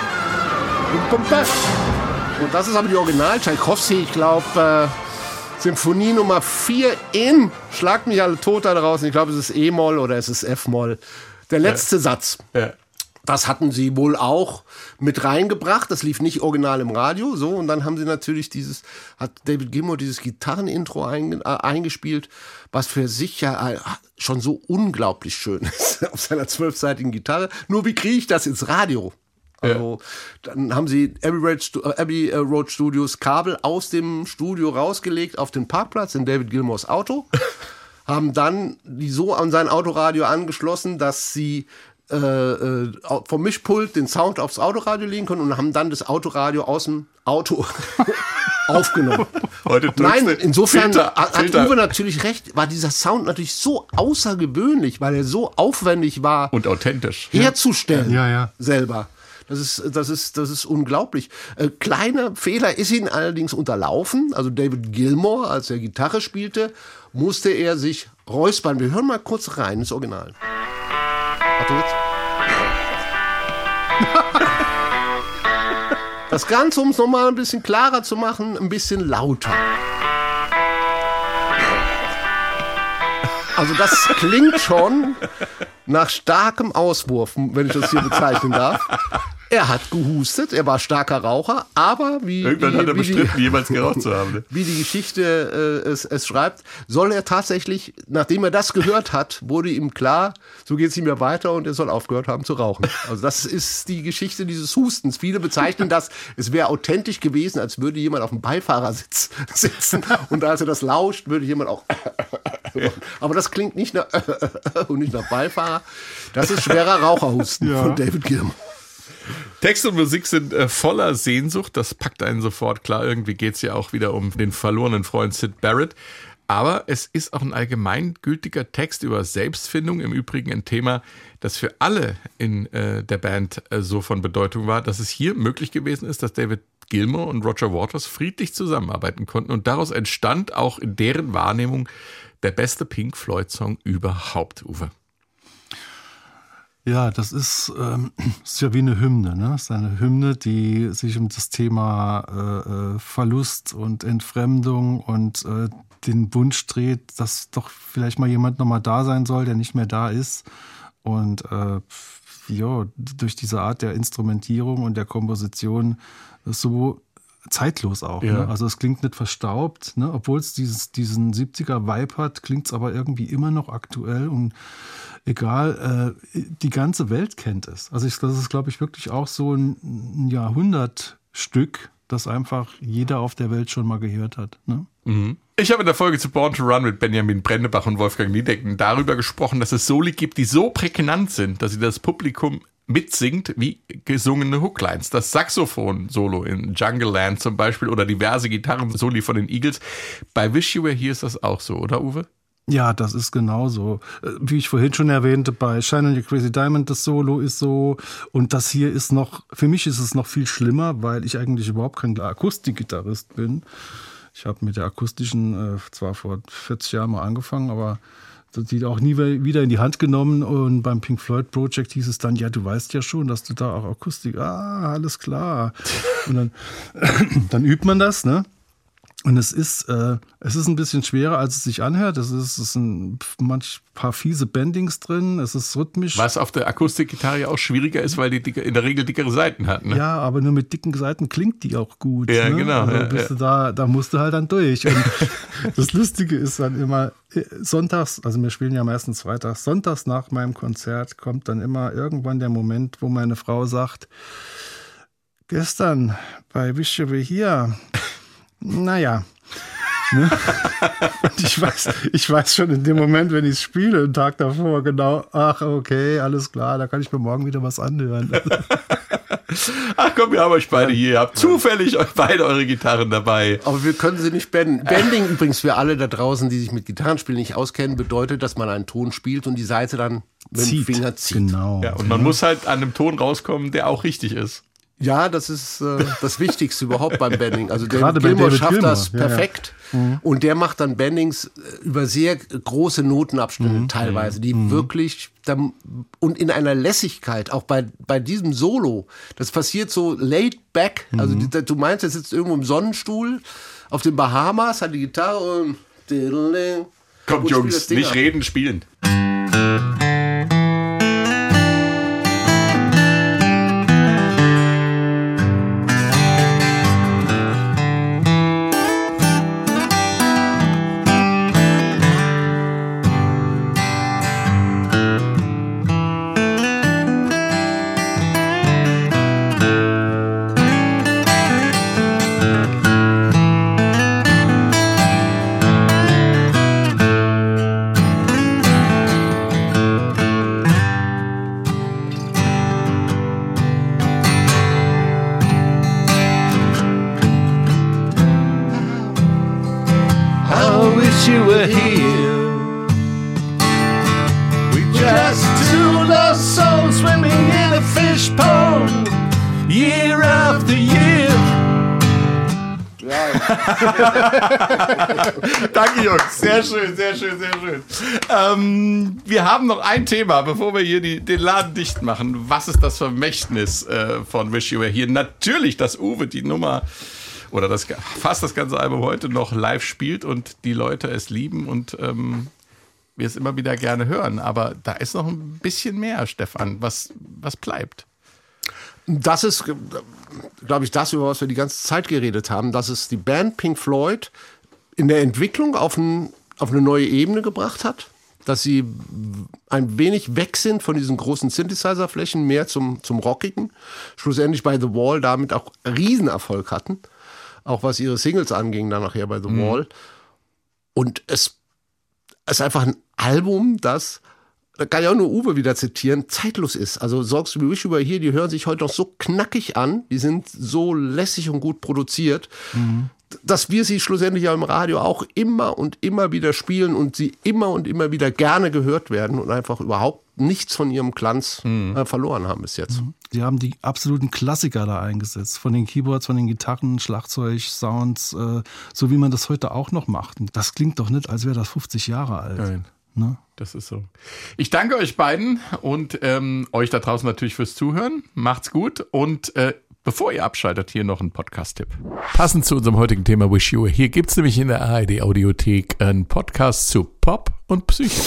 Und das ist aber die Original Tchaikovsky, ich glaube, Symphonie Nummer 4 in, schlagt mich alle tot da draußen, ich glaube, es ist E-Moll oder es ist F-Moll. Der letzte Satz. Ja. Das hatten sie wohl auch mit reingebracht. Das lief nicht original im Radio. So, und dann haben sie natürlich hat David Gilmour dieses Gitarrenintro eingespielt, was für sich ja schon so unglaublich schön ist auf seiner 12-seitigen Gitarre. Nur wie kriege ich das ins Radio? Also, dann haben sie Abbey Road Studios Kabel aus dem Studio rausgelegt auf den Parkplatz in David Gilmours Auto, haben dann die so an sein Autoradio angeschlossen, dass sie vom Mischpult den Sound aufs Autoradio legen können und haben dann das Autoradio aus dem Auto aufgenommen. Nein, insofern hat Uwe natürlich recht, war dieser Sound natürlich so außergewöhnlich, weil er so aufwendig war und authentisch herzustellen selber. Das ist unglaublich. Kleiner Fehler ist ihnen allerdings unterlaufen. Also David Gilmour, als er Gitarre spielte, musste er sich räuspern. Wir hören mal kurz rein ins Original. Achtung jetzt. Das Ganze, um es nochmal ein bisschen klarer zu machen, ein bisschen lauter. Also das klingt schon nach starkem Auswurf, wenn ich das hier bezeichnen darf. Er hat gehustet, er war starker Raucher, aber irgendwann hat er bestritten, jemals geraucht zu haben. Ne? Wie die Geschichte es schreibt, soll er tatsächlich, nachdem er das gehört hat, wurde ihm klar, so geht es ihm ja weiter und er soll aufgehört haben zu rauchen. Also das ist die Geschichte dieses Hustens. Viele bezeichnen das, es wäre authentisch gewesen, als würde jemand auf dem Beifahrersitz sitzen und als er das lauscht, würde jemand auch aber das klingt nicht nach und nicht nach Beifahrer. Das ist schwerer Raucherhusten von David Gilmour. Text und Musik sind voller Sehnsucht, das packt einen sofort klar. Irgendwie geht es ja auch wieder um den verlorenen Freund Syd Barrett. Aber es ist auch ein allgemeingültiger Text über Selbstfindung. Im Übrigen ein Thema, das für alle in der Band so von Bedeutung war, dass es hier möglich gewesen ist, dass David Gilmour und Roger Waters friedlich zusammenarbeiten konnten. Und daraus entstand auch in deren Wahrnehmung der beste Pink Floyd-Song überhaupt, Uwe. Ja, das ist ja wie eine Hymne. Ne? Es ist eine Hymne, die sich um das Thema Verlust und Entfremdung und den Wunsch dreht, dass doch vielleicht mal jemand nochmal da sein soll, der nicht mehr da ist. Und durch diese Art der Instrumentierung und der Komposition so zeitlos auch. Ja. Ne? Also es klingt nicht verstaubt, ne? Obwohl es diesen 70er-Vibe hat, klingt es aber irgendwie immer noch aktuell und egal, die ganze Welt kennt es. Also das ist, glaube ich, wirklich auch so ein Jahrhundertstück, das einfach jeder auf der Welt schon mal gehört hat. Ne? Mhm. Ich habe in der Folge zu Born to Run mit Benjamin Brendebach und Wolfgang Niedecken darüber gesprochen, dass es Soli gibt, die so prägnant sind, dass sie das Publikum mitsingt wie gesungene Hooklines. Das Saxophon-Solo in Jungle Land zum Beispiel oder diverse Gitarren-Soli von den Eagles. Bei Wish You Were Here ist das auch so, oder Uwe? Ja, das ist genauso. Wie ich vorhin schon erwähnte, bei Shine on Your Crazy Diamond, das Solo ist so. Und das hier ist für mich ist es noch viel schlimmer, weil ich eigentlich überhaupt kein Akustikgitarrist bin. Ich habe mit der akustischen zwar vor 40 Jahren mal angefangen, aber die auch nie wieder in die Hand genommen. Und beim Pink Floyd Project hieß es dann, ja, du weißt ja schon, dass du da auch Akustik, alles klar. Und dann übt man das, ne? Und es ist ein bisschen schwerer, als es sich anhört. Es sind paar fiese Bendings drin. Es ist rhythmisch. Was auf der Akustikgitarre ja auch schwieriger ist, weil die in der Regel dickere Saiten hat. Ne? Ja, aber nur mit dicken Saiten klingt die auch gut. Ja, ne? genau. Also da musst du halt dann durch. Und das Lustige ist dann immer sonntags, also wir spielen ja meistens freitags, sonntags nach meinem Konzert kommt dann immer irgendwann der Moment, wo meine Frau sagt, gestern bei Wish You Were Here, naja. Ne? Und ich weiß schon in dem Moment, wenn ich es spiele, einen Tag davor, genau, ach okay, alles klar, da kann ich mir morgen wieder was anhören. Ach komm, wir haben euch beide hier. Ihr habt zufällig beide eure Gitarren dabei. Aber wir können sie nicht benden. Bending übrigens für alle da draußen, die sich mit Gitarrenspielen nicht auskennen, bedeutet, dass man einen Ton spielt und die Saite dann mit dem Finger zieht. Genau. Ja, und man muss halt an einem Ton rauskommen, der auch richtig ist. Ja, das ist das Wichtigste überhaupt beim Bending. Also Gerade David Gilmour bei David schafft Gilmour. das perfekt. Ja. Und der macht dann Bendings über sehr große Notenabstände teilweise, die wirklich und in einer Lässigkeit, auch bei diesem Solo, das passiert so laid back. Also du meinst, er sitzt irgendwo im Sonnenstuhl auf den Bahamas, hat die Gitarre und Kommt Jungs, nicht reden, spielen. You were here. We just two lost souls swimming in a fish pond, year after year. Danke, Jungs. Sehr schön, sehr schön, sehr schön. Wir haben noch ein Thema, bevor wir hier den Laden dicht machen. Was ist das Vermächtnis von Wish You Were Here? Natürlich, dass Uwe die Nummer oder fast das ganze Album heute noch live spielt und die Leute es lieben und wir es immer wieder gerne hören. Aber da ist noch ein bisschen mehr, Stefan. Was bleibt? Das ist, glaube ich, das, über was wir die ganze Zeit geredet haben, dass es die Band Pink Floyd in der Entwicklung auf eine neue Ebene gebracht hat, dass sie ein wenig weg sind von diesen großen Synthesizer-Flächen, mehr zum Rockigen, schlussendlich bei The Wall damit auch Riesenerfolg hatten, auch was ihre Singles anging, dann nachher bei The Wall. Und es ist einfach ein Album, das, da kann ich auch nur Uwe wieder zitieren, zeitlos ist. Also Songs wie Wish You Were Here, die hören sich heute noch so knackig an, die sind so lässig und gut produziert, dass wir sie schlussendlich ja im Radio auch immer und immer wieder spielen und sie immer und immer wieder gerne gehört werden und einfach überhaupt nichts von ihrem Glanz verloren haben bis jetzt. Die haben die absoluten Klassiker da eingesetzt, von den Keyboards, von den Gitarren, Schlagzeug, Sounds, so wie man das heute auch noch macht. Und das klingt doch nicht, als wäre das 50 Jahre alt. Nein. Ne? Das ist so. Ich danke euch beiden und euch da draußen natürlich fürs Zuhören. Macht's gut und bevor ihr abschaltet, hier noch ein Podcast-Tipp. Passend zu unserem heutigen Thema Wish You Were Here gibt's nämlich in der ARD-Audiothek einen Podcast zu Pop und Psyche.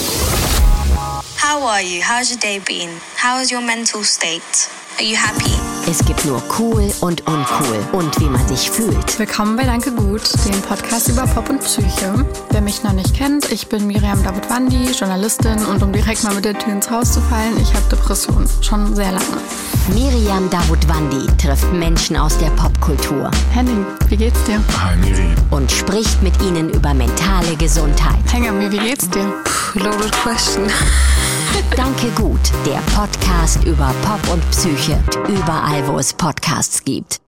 How are you? How's your day been? How is your mental state? Are you happy? Es gibt nur cool und uncool und wie man sich fühlt. Willkommen bei Danke Gut, dem Podcast über Pop und Psyche. Wer mich noch nicht kennt, ich bin Miriam Davutwandi, Journalistin und um direkt mal mit der Tür ins Haus zu fallen, ich habe Depressionen, schon sehr lange. Miriam Davutwandi trifft Menschen aus der Popkultur. Henning, wie geht's dir? Hi Miri. Und spricht mit ihnen über mentale Gesundheit. Henning, wie geht's dir? Loaded question. Danke Gut, der Podcast über Pop und Psyche. Überall, wo es Podcasts gibt.